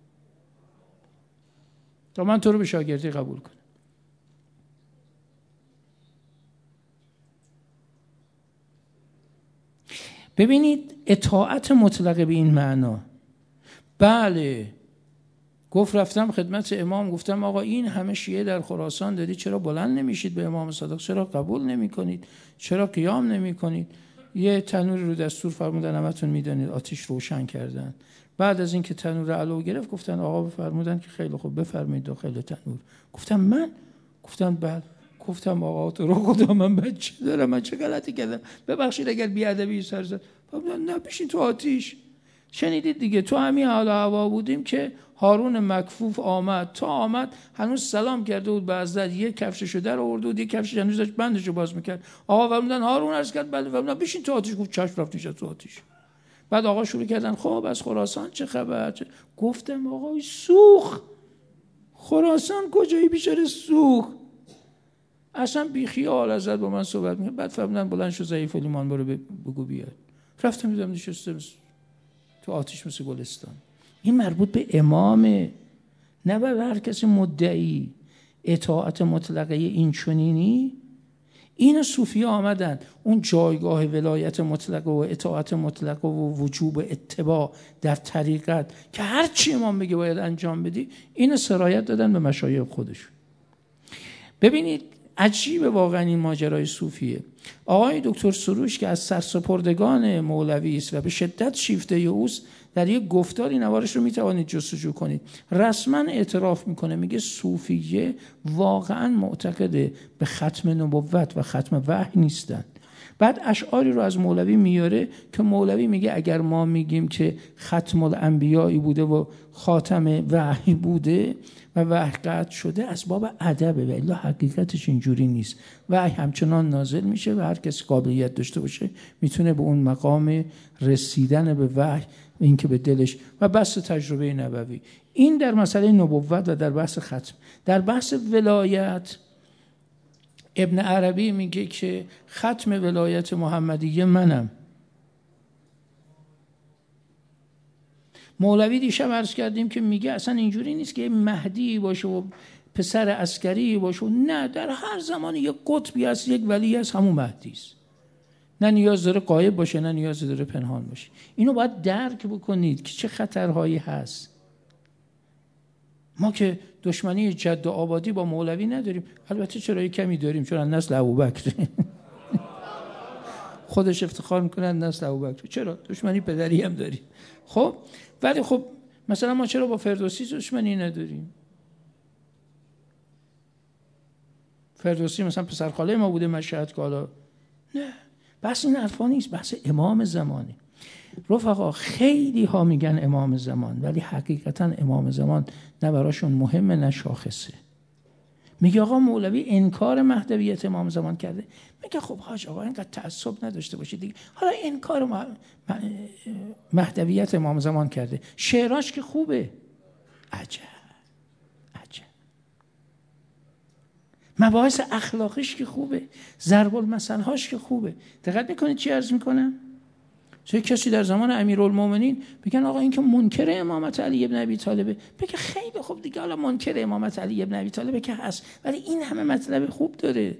تا من تو رو به شاگردی قبول کنم. ببینید اطاعت مطلقه به این معنا. بله گفت رفتم خدمت امام گفتم آقا این همه شیعه در خراسان داری، چرا بلند نمیشید به امام صادق؟ چرا قبول نمی کنید؟ چرا قیام نمی کنید؟ یه تنور رو دستور فرمودن، همتون میدونید آتش روشن کردن. بعد از اینکه تنور علو گرفت گفتن آقا فرمودن که خیلی خوب بفرمایید داخل تنور. گفتم من؟ گفتن بله. گفتم آقا تو رو خدا من بچه دارم، من چه غلطی کردم؟ ببخشید اگر بیادبی سر زد. نه بشین تو آتیش. شنیدید دیگه، تو همین حال هوا بودیم که هارون مکفوف آمد. تا آمد هنوز سلام کرده بود به حضرت، یک کفششو در آورده بود، یک کفشش هنوز داشت بندشو باز میکرد. آقا فرمودن هارون عرض کرد بله. فرمودن بشین تو آتیش. گفت چشم، رفت نشست تو آتیش. بعد آقا شروع کردن خب از خراسان چه خبر؟ گفتم آقای سوخ، خراسان کجایی بیچاره سوخ، اصلا بی خیال ازت با من صحبت میکنه. بعد فرمودن بلند شو ضعیف الایمان برو بگو بیاد. رفتم دیدم نشسته تو آتیش مثل گلستان. این مربوط به امامه، نه به هر کسی مدعی. اطاعت مطلقه این چنینی، این صوفی آمدن اون جایگاه ولایت مطلقه و اطاعت مطلقه و وجوب اتباع در طریقت که هر چی امام بگه باید انجام بدی، این سرایت دادن به مشایخ خودشون. ببینید عجیبه واقعا این ماجرای صوفیه. آقای دکتر سروش که از سرسپردگان مولوی است و به شدت شیفته اوست، در یک گفتاری نوارش رو میتوانید جستجو کنید، رسما اعتراف میکنه، میگه صوفیه واقعا معتقده به ختم نبوت و ختم وحی نیستن. بعد اشعاری رو از مولوی میاره که مولوی میگه اگر ما میگیم که ختم الانبیایی بوده و خاتم وحی بوده و وحی قطع شده از باب ادبه، و الا حقیقتش اینجوری نیست. وحی همچنان نازل میشه و هر کسی قابلیت داشته باشه میتونه به اون مقام رسیدن به وحی، این که به دلش، و بحث تجربه نبوی. این در مسئله نبوت و در بحث ختم. در بحث ولایت ابن عربی میگه که ختم ولایت محمدیه منم. مولوی دیشب عرض کردیم که میگه اصلا اینجوری نیست که مهدی باشه و پسر عسکری باشه، نه، در هر زمانی یک قطبی هست، یک ولی هست، همون مهدی است. نه نیاز داره غایب باشه، نه نیاز داره پنهان باشه. اینو باید درک بکنید که چه خطرهایی هست. ما که دشمنی جد و آبادی با مولوی نداریم، البته چرا کمی داریم، چون از نسل ابوبکر خودش افتخار میکنه از نسل ابوبکر، چرا دشمنی پدری هم داریم. خب ولی خب مثلا ما چرا با فردوسی دشمنی نداریم؟ فردوسی مثلا پسرخاله ما بوده مشهد کالا. نه، بحث این حرفا نیست، بحث امام زمانه. رفقا خیلی ها میگن امام زمان، ولی حقیقتا امام زمان نه براشون مهمه نه شاخصه. میگه آقا مولوی انکار مهدویت امام زمان کرده. میگه خب حاج آقا اینقدر تعصب نداشته باشید دیگه. حالا انکار مهدویت امام زمان کرده، شعراش که خوبه، عجب عجب، مباحث اخلاقیش که خوبه، ضرب المثل‌هاش که خوبه. دقت میکنید چی عرض میکنم؟ چه کسی در زمان امیرالمومنین بگن آقا این که منکر امامت علی ابن ابی طالبه، بگه خیلی خوب دیگه، حالا منکر امامت علی ابن ابی طالبه که هست، ولی این همه مطلب خوب داره.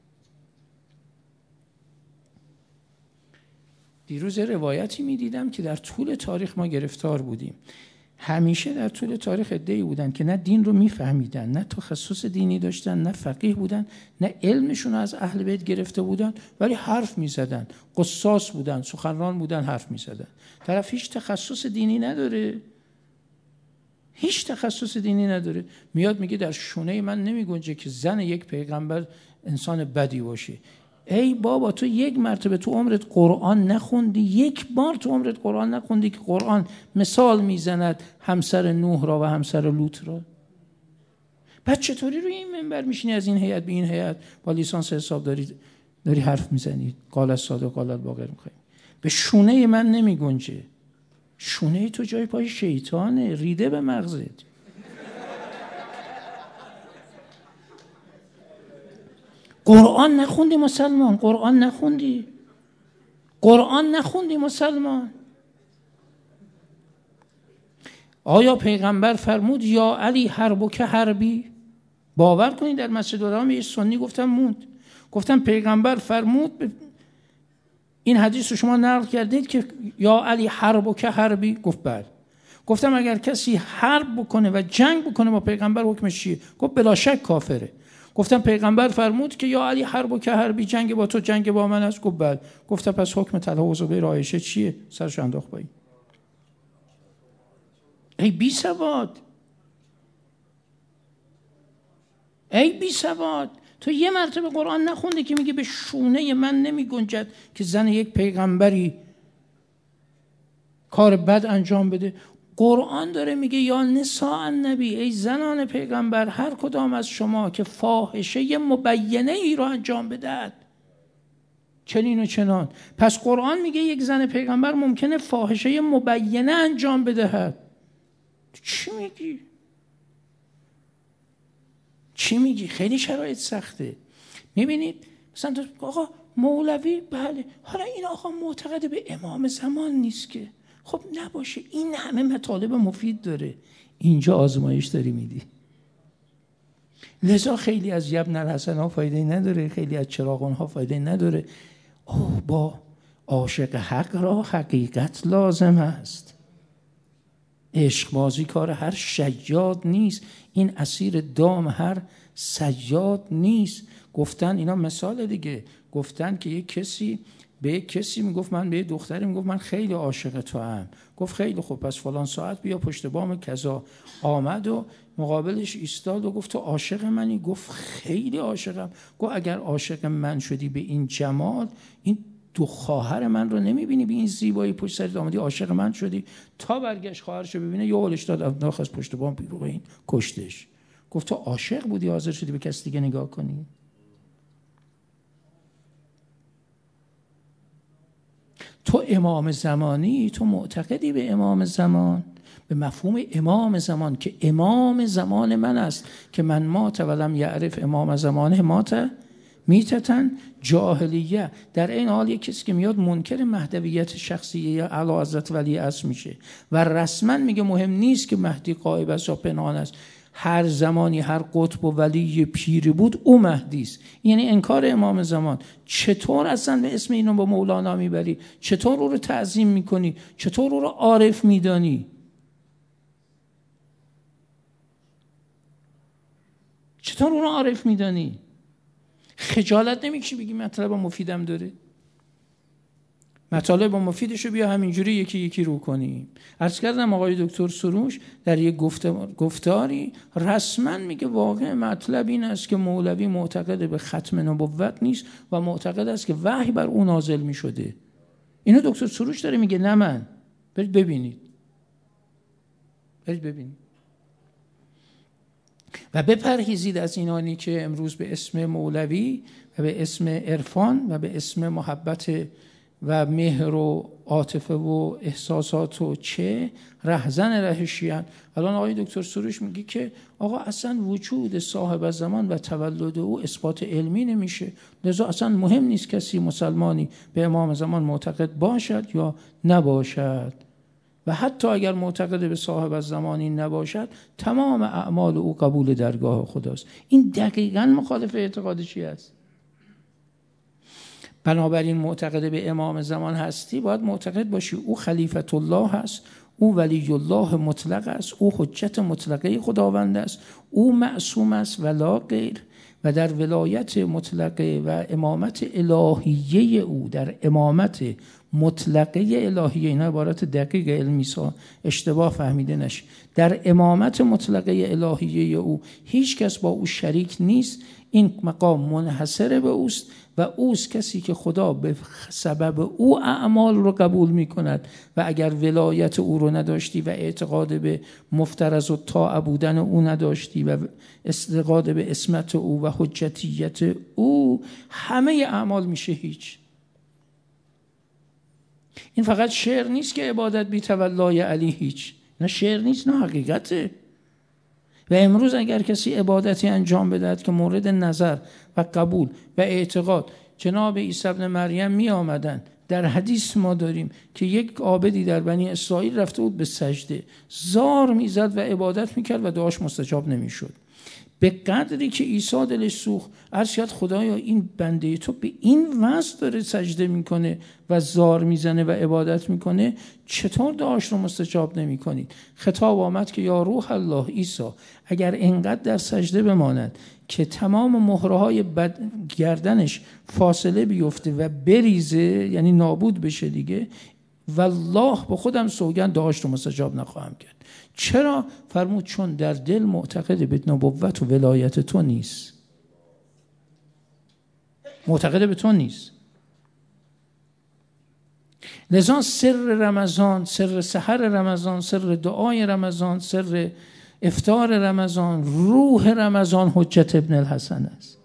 دیروز روایتی میدیدم که در طول تاریخ ما گرفتار بودیم. همیشه در طول تاریخ عده‌ای بودن که نه دین رو میفهمیدن، نه تخصص دینی داشتن، نه فقیه بودن، نه علمشون از اهل بیت گرفته بودن، ولی حرف میزدن، قصاص بودن، سخنران بودن، حرف میزدن. طرف هیچ تخصص دینی نداره، هیچ تخصص دینی نداره، میاد میگه در شونه من نمیگنجه که زن یک پیغمبر انسان بدی باشه. ای بابا، تو یک مرتبه تو عمرت قرآن نخوندی؟ یک بار تو عمرت قرآن نخوندی که قرآن مثال میزند همسر نوح را و همسر لوط را؟ بعد چطوری روی این منبر میشینی از این هیئت به این هیئت با لیسانس حساب داری حرف میزنی؟ قال الصادق قال الباقر میخوایی. به شونه من نمیگنجه. شونه تو جای پای شیطانه، ریده به مغزت. قرآن نخوندی مسلمان، قرآن نخوندی، قرآن نخوندی مسلمان. آیا پیغمبر فرمود یا علی حربک حربی؟ باور کنید در مسجد الحرام یه سنی گفتم پیغمبر فرمود، این حدیث رو شما نقل کردید که یا علی حربک حربی؟ گفت بله. گفتم اگر کسی حرب بکنه و جنگ بکنه با پیغمبر حکمش چیه؟ گفت بلا شک کافره. گفتم پیغمبر فرمود که یا علی حربک حربی، جنگ با تو جنگ با من است؟ گفت بله. گفتم پس حکم طلحه و زبیر عایشه چیه؟ سرش انداخت پایین. ای بی سواد، ای بی سواد، تو یه مرتبه قرآن نخوندی که میگه به شونه من نمی گنجد که زن یک پیغمبری کار بد انجام بده. قرآن داره میگه یا نساء النبی، ای زنان پیغمبر، هر کدام از شما که فاحشه مبینه ای رو انجام بدهد چنین و چنان. پس قرآن میگه یک زن پیغمبر ممکنه فاحشه مبینه انجام بدهد. چی میگی؟ چی میگی؟ خیلی شرایط سخته. میبینید مثلا آقا مولوی، بله، حالا این آقا معتقد به امام زمان نیست که، خب نباشه، این همه مطالب مفید داره، اینجا آزمایش داری میدی. لذا خیلی از یبن الحسن ها فایده نداره، خیلی از چراغان ها فایده نداره. با عاشق حق را حقیقت لازم است. عشق بازی کار هر شیاد نیست، این اسیر دام هر صیاد نیست. گفتن اینا مثال دیگه، گفتن که یک کسی به یک کسی میگفت، من به یک دختری میگفت من خیلی عاشق تو ام. گفت خیلی خوب، پس فلان ساعت بیا پشت بام کذا. آمد و مقابلش ایستاد و گفت تو عاشق منی؟ گفت خیلی عاشقم. گفت اگر عاشق من شدی به این جمال، این دو خواهر من رو نمیبینی به این زیبایی پشت سرت آمدی عاشق من شدی؟ تا برگشت خواهرشو ببینه یه هولش داد، انداخت از پشت بام بیرون، این کشتش. گفت تو عاشق بودی حاضر شدی به کسی دیگه نگاه کنی؟ تو امام زمانی، تو معتقدی به امام زمان، به مفهوم امام زمان که امام زمان من است که من مات ولم یعرف امام زمانه مات میتتن جاهلیه. در این حال یک کسی که میاد منکر مهدویت شخصیه اعلی حضرت ولی عصر میشه و رسما میگه مهم نیست که مهدی غایب است یا پنهان است، هر زمانی هر قطب و ولی پیر بود او مهدی است، یعنی انکار امام زمان. چطور اصلا به اسم اینو با مولانا میبری؟ چطور او رو تعظیم میکنی؟ چطور او رو عارف میدانی؟ چطور او رو عارف میدانی؟ خجالت نمیکشی بگی مطلب مفیدم داره؟ مطالب مفیدشو بیا همینجوری یکی یکی رو کنیم. عرض کردم آقای دکتر سروش در یک گفتاری رسما میگه واقع مطلب این است که مولوی معتقد به ختم نبوت نیست و معتقد است که وحی بر او نازل میشده. اینو دکتر سروش داره میگه، نه من. برید ببینید، برید ببینید و بپرهیزید از اینانی که امروز به اسم مولوی و به اسم عرفان و به اسم محبت و مهر و عاطفه و احساسات و چه رهزن رهشیان. الان آقای دکتر سروش میگه که آقا اصلا وجود صاحب زمان و تولد او اثبات علمی نمیشه، لذا اصلا مهم نیست کسی مسلمانی به امام زمان معتقد باشد یا نباشد و حتی اگر معتقد به صاحب زمانی نباشد تمام اعمال او قبول درگاه خداست. این دقیقاً مخالف اعتقاد چی است؟ بنابراین معتقد به امام زمان هستی باید معتقد باشی او خلیفت الله هست، او ولی الله مطلق است، او حجت مطلقه خداوند است، او معصوم است ولا غیر. و در ولایت مطلقه و امامت الهیه او، در امامت مطلقه الهیه، اینا عبارت دقیق علمی اشتباه فهمیده نشه، در امامت مطلقه الهیه او هیچ کس با او شریک نیست. این مقام منحصر به اوست و اوست کسی که خدا به سبب او اعمال رو قبول می کند و اگر ولایت او رو نداشتی و اعتقاد به مفترض و طاعه بودن او نداشتی و اعتقاد به اسمت او و حجتیت او، همه اعمال میشه هیچ. این فقط شعر نیست که عبادت بی تولای علی هیچ، نه شعر نیست، نه حقیقته. و امروز اگر کسی عبادتی انجام بدهد که مورد نظر و قبول و اعتقاد جناب عیسی ابن مریم می آمدن، در حدیث ما داریم که یک عابدی در بنی اسرائیل رفته بود به سجده، زار می زد و عبادت می کرد و دعاش مستجاب نمی شد. به قدری که عیسی دلش سوخت، عرض کرد خدایا این بنده تو به این وضع داره سجده میکنه و زار میزنه و عبادت میکنه، چطور دعاش رو مستجاب نمیکنید؟ خطاب آمد که یا روح الله عیسی، اگر اینقدر در سجده بماند که تمام مهرهای گردنش فاصله بیفته و بریزه، یعنی نابود بشه دیگه، والله به خودم سوگند دعاش رو مستجاب نخواهم کرد. چرا؟ فرمود چون در دل معتقد به نبوت و ولایت تو نیست، معتقد به تو نیست. لذا سر رمضان، سر سحر رمضان، سر دعای رمضان، سر افطار رمضان، روح رمضان حجت ابن الحسن است.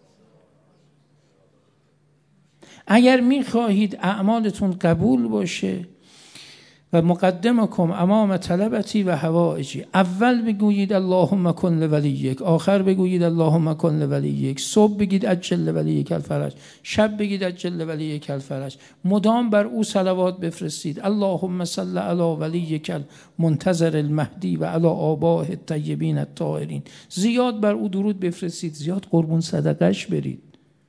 اگر میخواهید اعمالتون قبول باشه و مقدمکم امام طلبتی و حوائجی، اول بگویید اللهم کن لولیک، آخر بگویید اللهم کن لولیک، صبح بگید عجل لولیک الفرج، شب بگید عجل لولیک الفرج، مدام بر او صلوات بفرستید. اللهم صل علی ولیک المنتظر المهدی و علی آبائه الطیبین الطاهرین. زیاد بر او درود بفرستید، زیاد قربون صدقش برید.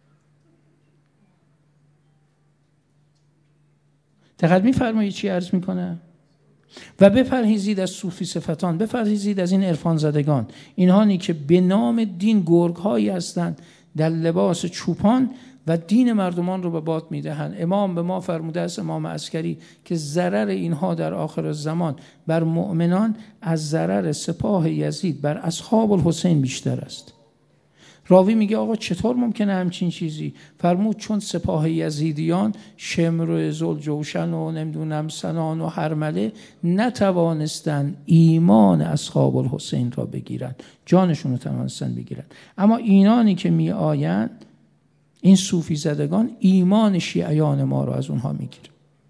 دقت می‌فرمایید چی عرض میکنه؟ و بپرهیزید از صوفی صفتان، بپرهیزید از این عرفان زدگان، اینهانی که به نام دین گرگ‌هایی هستند در لباس چوپان و دین مردمان رو به باد میدهند. امام به ما فرموده است، امام عسکری، که ضرر اینها در آخر زمان بر مؤمنان از ضرر سپاه یزید بر اصحاب الحسین بیشتر است. راوی میگه آقا چطور ممکنه همچین چیزی؟ فرمود چون سپاه یزیدیان شمر و ذوالجوشن و نمیدونم سنان و هرمله نتوانستن ایمان اصحاب الحسین را بگیرن، جانشون رو توانستن بگیرن، اما اینانی که می آیند، این صوفی زدگان، ایمان شیعیان ما را از اونها میگیرن.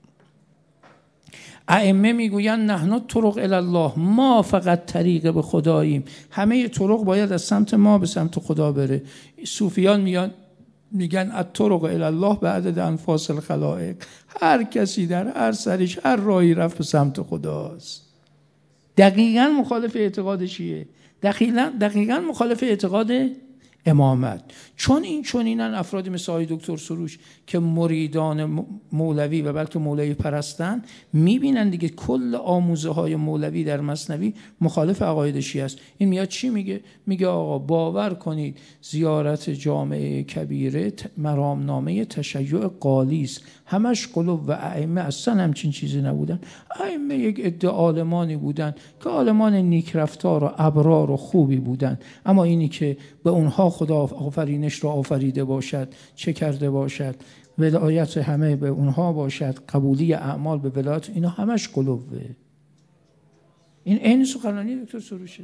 ائمه میگویند نحن طرق الی الله، ما فقط طریق به خداییم، همه طرق باید از سمت ما به سمت خدا بره. صوفیان میگن الطرق الی الله بعد انفاس الخلائق، هر کسی در هر سرش هر راهی رفت به سمت خداست. دقیقاً مخالف اعتقاد شیعه، دقیقاً مخالف اعتقاد امامت. چون اینن افرادی مثل آقای دکتر سروش که مریدان مولوی و بلکه مولوی پرستن، میبینن دیگه کل آموزه های مولوی در مثنوی مخالف عقاید شیعه است. این میاد چی میگه؟ میگه آقا باور کنید زیارت جامعه کبیره مرامنامه تشیع قالی است، همش قلوب و ائمه اصلا همچین چیزی نبودن. ائمه یک عده عالمانی بودن که عالمان نیکرفتار و ابرار و خوبی بودن، اما اینی که به اونها خدا آفرینش را آفریده باشد، چه کرده باشد، ولایت همه به اونها باشد، قبولی اعمال به ولایت، اینا همش قلوبه. این عین سخنرانی دکتر سروشه.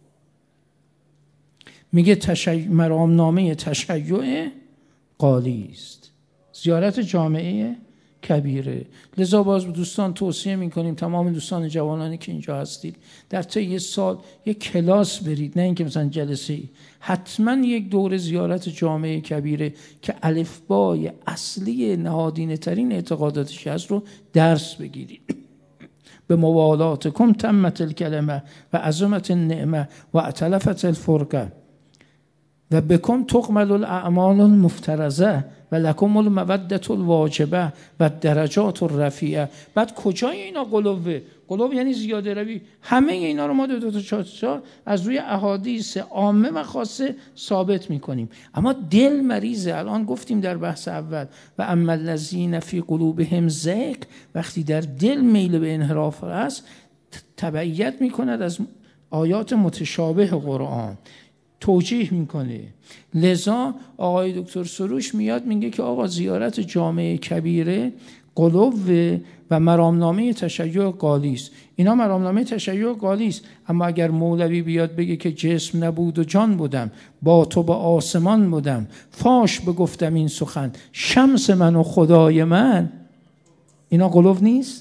میگه مرامنامه تشیع قالی است، زیارت جامعه کبیره. لذا باز دوستان توصیه میکنیم، تمام دوستان جوانانی که اینجا هستید، در طی سال یک کلاس برید، نه اینکه مثلا جلسه، حتما یک دوره زیارت جامعه کبیره که الفبای اصلی نهادینه ترین اعتقاداتش هست رو درس بگیرید. به موالاتکم تمت الکلمه و عظمت النعمه و اتلفت الفرقه و بکم تقمل الاعمال المفترضه و لکم المودة الواجبه و درجات الرفیعه. بعد کجای اینا قلوبه؟ قلوب یعنی زیاده روی. همه اینا رو ما دو تا از روی احادیث عامه و خاصه ثابت میکنیم، اما دل مریضه. الان گفتیم در بحث اول و اما الذین فی قلوبهم زیغ، وقتی در دل میل به انحراف است تبعیت میکند از آیات متشابه قرآن، توجیه میکنه. لذا آقای دکتر سروش میاد میگه که آقا زیارت جامعه کبیره قلوب و مرامنامه تشیع قالی است. اینا مرامنامه تشیع قالی است، اما اگر مولوی بیاد بگه که جسم نبود و جان بودم، با تو به آسمان بودم، فاش بگفتم این سخن، شمس من و خدای من، اینا قلوب نیست؟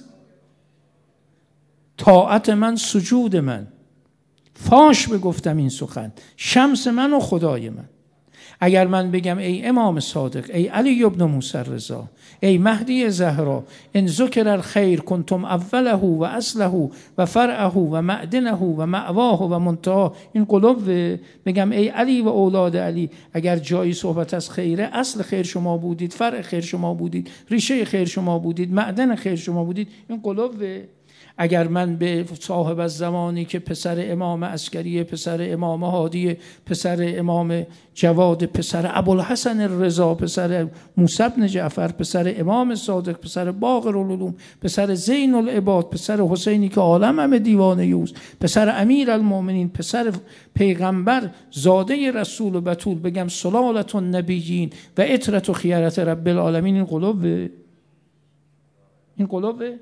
طاعت من سجود من، فاش بگفتم این سخن، شمس من و خدای من. اگر من بگم ای امام صادق، ای علی ابن موسی رضا، ای مهدی زهرا، ان ذکر الخیر کنتم اوله و اصله و فرعه و معدنه و مأواه و منتهاه، این قلوب. بگم ای علی و اولاد علی، اگر جایی صحبت از خیره، اصل خیر شما بودید، فرع خیر شما بودید، ریشه خیر شما بودید، معدن خیر شما بودید، این قلوب. اگر من به صاحب الزمانی که پسر امام عسکری، پسر امام هادی، پسر امام جواد، پسر ابوالحسن الرضا، پسر موسی بن جعفر، پسر امام صادق، پسر باقر العلوم، پسر زین العباد، پسر حسینی که عالم همه دیوانه اوست، پسر امیر المؤمنین، پسر پیغمبر، زاده رسول و بتول، بگم سلالت النبیین و عطرت و خیرت رب العالمین، این قلوب. این قلوبه.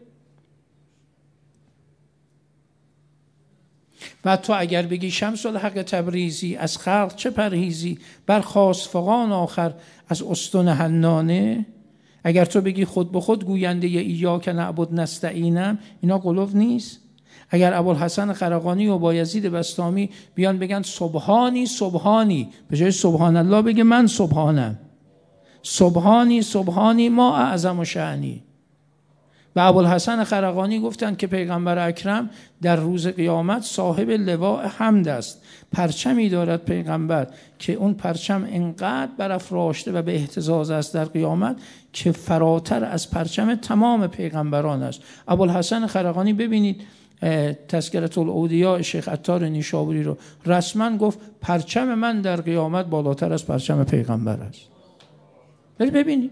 و تو اگر بگی شمس الحق تبریزی از خلق چه پرهیزی، برخاست فغان آخر از استن حنانه. اگر تو بگی خود به خود گوینده ایاک نعبد نستعینم، اینا قلوب نیست؟ اگر ابوالحسن خرقانی و بایزید بسطامی بیان بگن سبحانی سبحانی، به جای سبحان الله بگه من سبحانم، سبحانی سبحانی ما اعظم شأنی. و ابوالحسن خرقانی گفتند که پیغمبر اکرم در روز قیامت صاحب لواء حمد است. پرچمی دارد پیغمبر که اون پرچم انقدر برافراشته و به اهتزاز است در قیامت که فراتر از پرچم تمام پیغمبران است. ابوالحسن خرقانی ببینید تذکرة الاودیاء شیخ عطار نیشابوری رو رسما گفت پرچم من در قیامت بالاتر از پرچم پیغمبر است. ببینید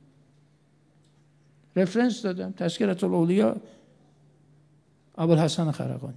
رفرنس دادم، تذکرة الاولیاء ابوالحسن خرقانی.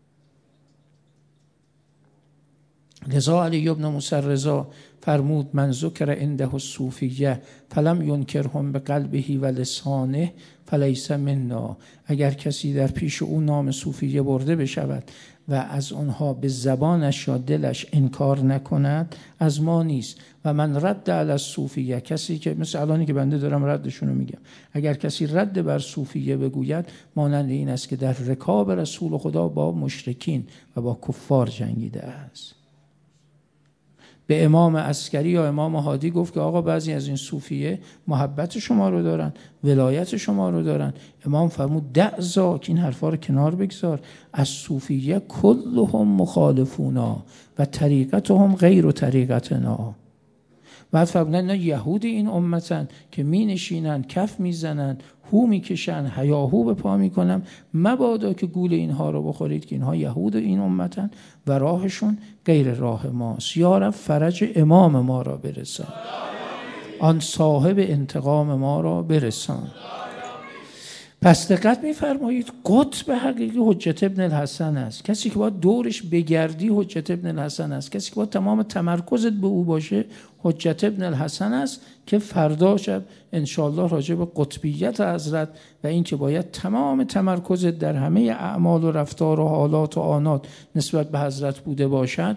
لذا علی ابن موسی رضا فرمود من ذکر عنده الصوفیه فلم ینکرهم بقلبه و لسانه فلیس منا. اگر کسی در پیش او نام صوفیه برده بشود و از آنها به زبانش یا دلش انکار نکند از ما نیست. و من رد علی الصوفیه، کسی که مثل الانی که بنده دارم ردشون رو میگم، اگر کسی رد بر صوفیه بگوید مانند این است که در رکاب رسول خدا با مشرکین و با کفار جنگیده است. به امام عسکری یا امام هادی گفت که آقا بعضی از این صوفیه محبت شما رو دارن، ولایت شما رو دارن. امام فرمود دع ذاک، این حرفا رو کنار بگذار، از صوفیه کلهم مخالفونا و طریقتهم غیر طریقتنا. بعد فرمودن نه یهود این امتن که می نشینن، کف می زنن، هو می کشن، هیاهو به پا می کنن، مبادا که گول اینها رو بخورید که اینها یهود این امتن و راهشون غیر راه ماست. یا رب فرج امام ما را برسان، آن صاحب انتقام ما را برسان. پس دقت می‌فرمایید قطب حقیقی حجت ابن الحسن است. کسی که باید دورش بگردی حجت ابن الحسن است. کسی که باید تمام تمرکزت به او باشه حجت ابن الحسن است که فردا شب انشاءالله راجع به قطبیت حضرت و این که باید تمام تمرکزت در همه اعمال و رفتار و حالات و آنات نسبت به حضرت بوده باشد.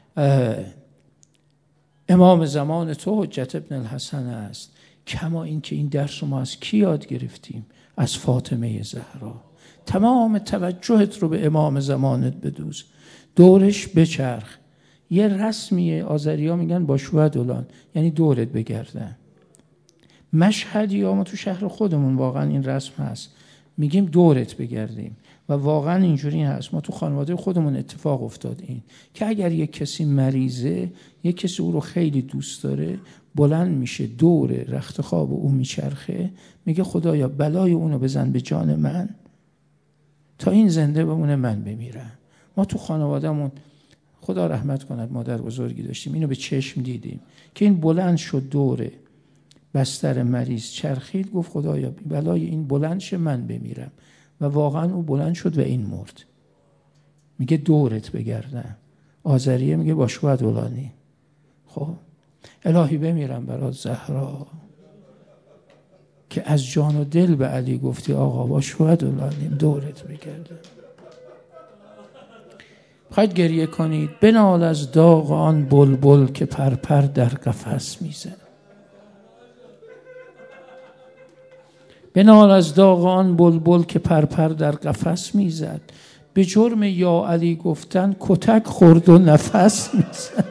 امام زمان تو حجت ابن الحسن است. کما این که این درس ما از کی یاد گرفتیم؟ از فاطمه زهرا. تمام توجهت رو به امام زمانت بدوز، دورش بچرخ. یه رسمیه آذریا میگن باشوه دولان، یعنی دورت بگردن. مشهدی ما تو شهر خودمون واقعا این رسم هست، میگیم دورت بگردیم و واقعا اینجوری هست. ما تو خانواده خودمون اتفاق افتاد این که اگر یک کسی مریضه، یک کسی او رو خیلی دوست داره، بلند میشه دور رخت خواب او میچرخه، میگه خدایا بلای اونو بزن به جان من تا این زنده بمونه من بمیرم. ما تو خانوادهمون خدا رحمت کند مادر بزرگی داشتیم، اینو به چشم دیدیم که این بلند شد دوره بستر مریض چرخید، گفت خدایا بلای این بلند شه من بمیرم و واقعا او بلند شد و این مرد. میگه دورت بگردم. آذریه میگه باشوه دولانی. خب الهی بمیرم برات زهرا که از جان و دل به علی گفتی آقا باشوه دولانیم دورت بگردم. خواهید گریه کنید بنال از داغ آن بلبل که پرپر در قفس میزد. بنال از داغ آن بلبل که پرپر در قفس میزد، به جرم یا علی گفتن کتک خورد و نفس میزد.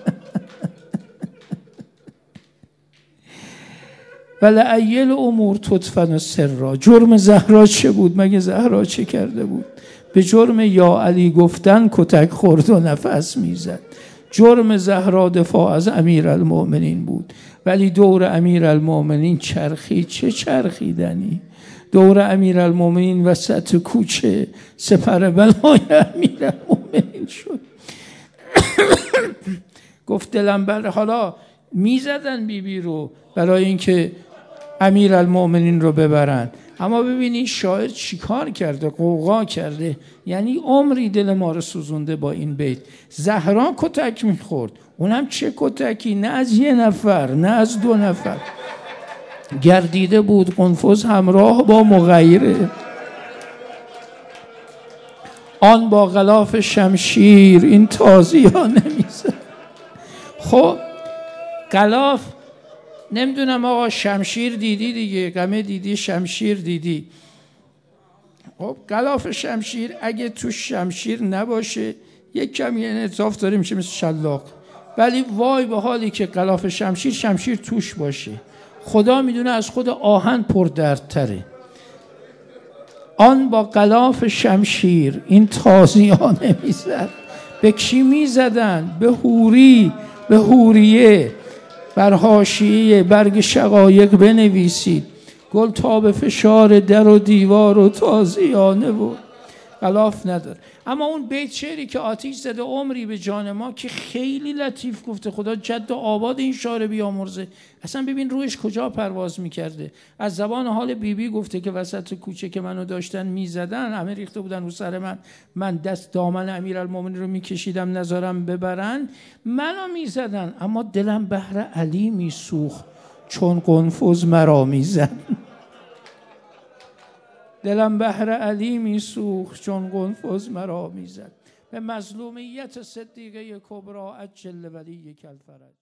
ولعیل امور تدفن سرا. جرم زهرا چه بود؟ مگه زهرا چه کرده بود؟ به جرم یا علی گفتن کتک خورد و نفس میزد. جرم زهرا دفاع از امیرالمؤمنین بود، ولی دور امیرالمؤمنین چرخید. چه چرخیدنی؟ دور امیرالمؤمنین وسط کوچه سپر بلای امیرالمؤمنین شد. گفت دلم بر حالا میزدن بیبی رو برای اینکه امیرالمؤمنین رو ببرن، اما ببینید شاعر چیکار کرده، قوقا کرده، یعنی عمری دل ما رو سوزونده با این بیت. زهرا کتک میخورد، اونم چه کتکی؟ نه از یه نفر، نه از دو نفر، گردیده بود قنفذ همراه با مغیره. آن با غلاف شمشیر این تازی ها نمیزد. خب غلاف، نمیدونم آقا، شمشیر دیدی دیگه، قمه دیدی، شمشیر دیدی. خب غلاف شمشیر اگه تو شمشیر نباشه یک کمی انعطاف داره میشه مثل شلاق، ولی وای به حالی که غلاف شمشیر توش باشه. خدا میدونه از خود آهن پردردتره. آن با غلاف شمشیر این تازیانه میزد. به کی میزدن؟ به حوری، به حوریه. بر حاشیه برگ شقایق بنویسید گل تا به فشار در و دیوار و تازیانه بود. غلاف نداره. اما اون بیت شعری که آتیش زده عمری به جان ما که خیلی لطیف گفته، خدا جد و آباد این شعر بیامرزه. اصلا ببین روحش کجا پرواز میکرده. از زبان حال بیبی گفته که وسط کوچه که منو داشتن میزدن، همه ریخته بودن رو سر من دست دامن امیرالمومنین رو میکشیدم نذارم ببرن، منو میزدن، اما دلم بهر علی میسوخت چون قنفذ مرا میزد. دلم بهر علی میسوخت چون قنفذ مرا میزد. به مظلومیت صدیقه کبری عجل ولی کالفرج.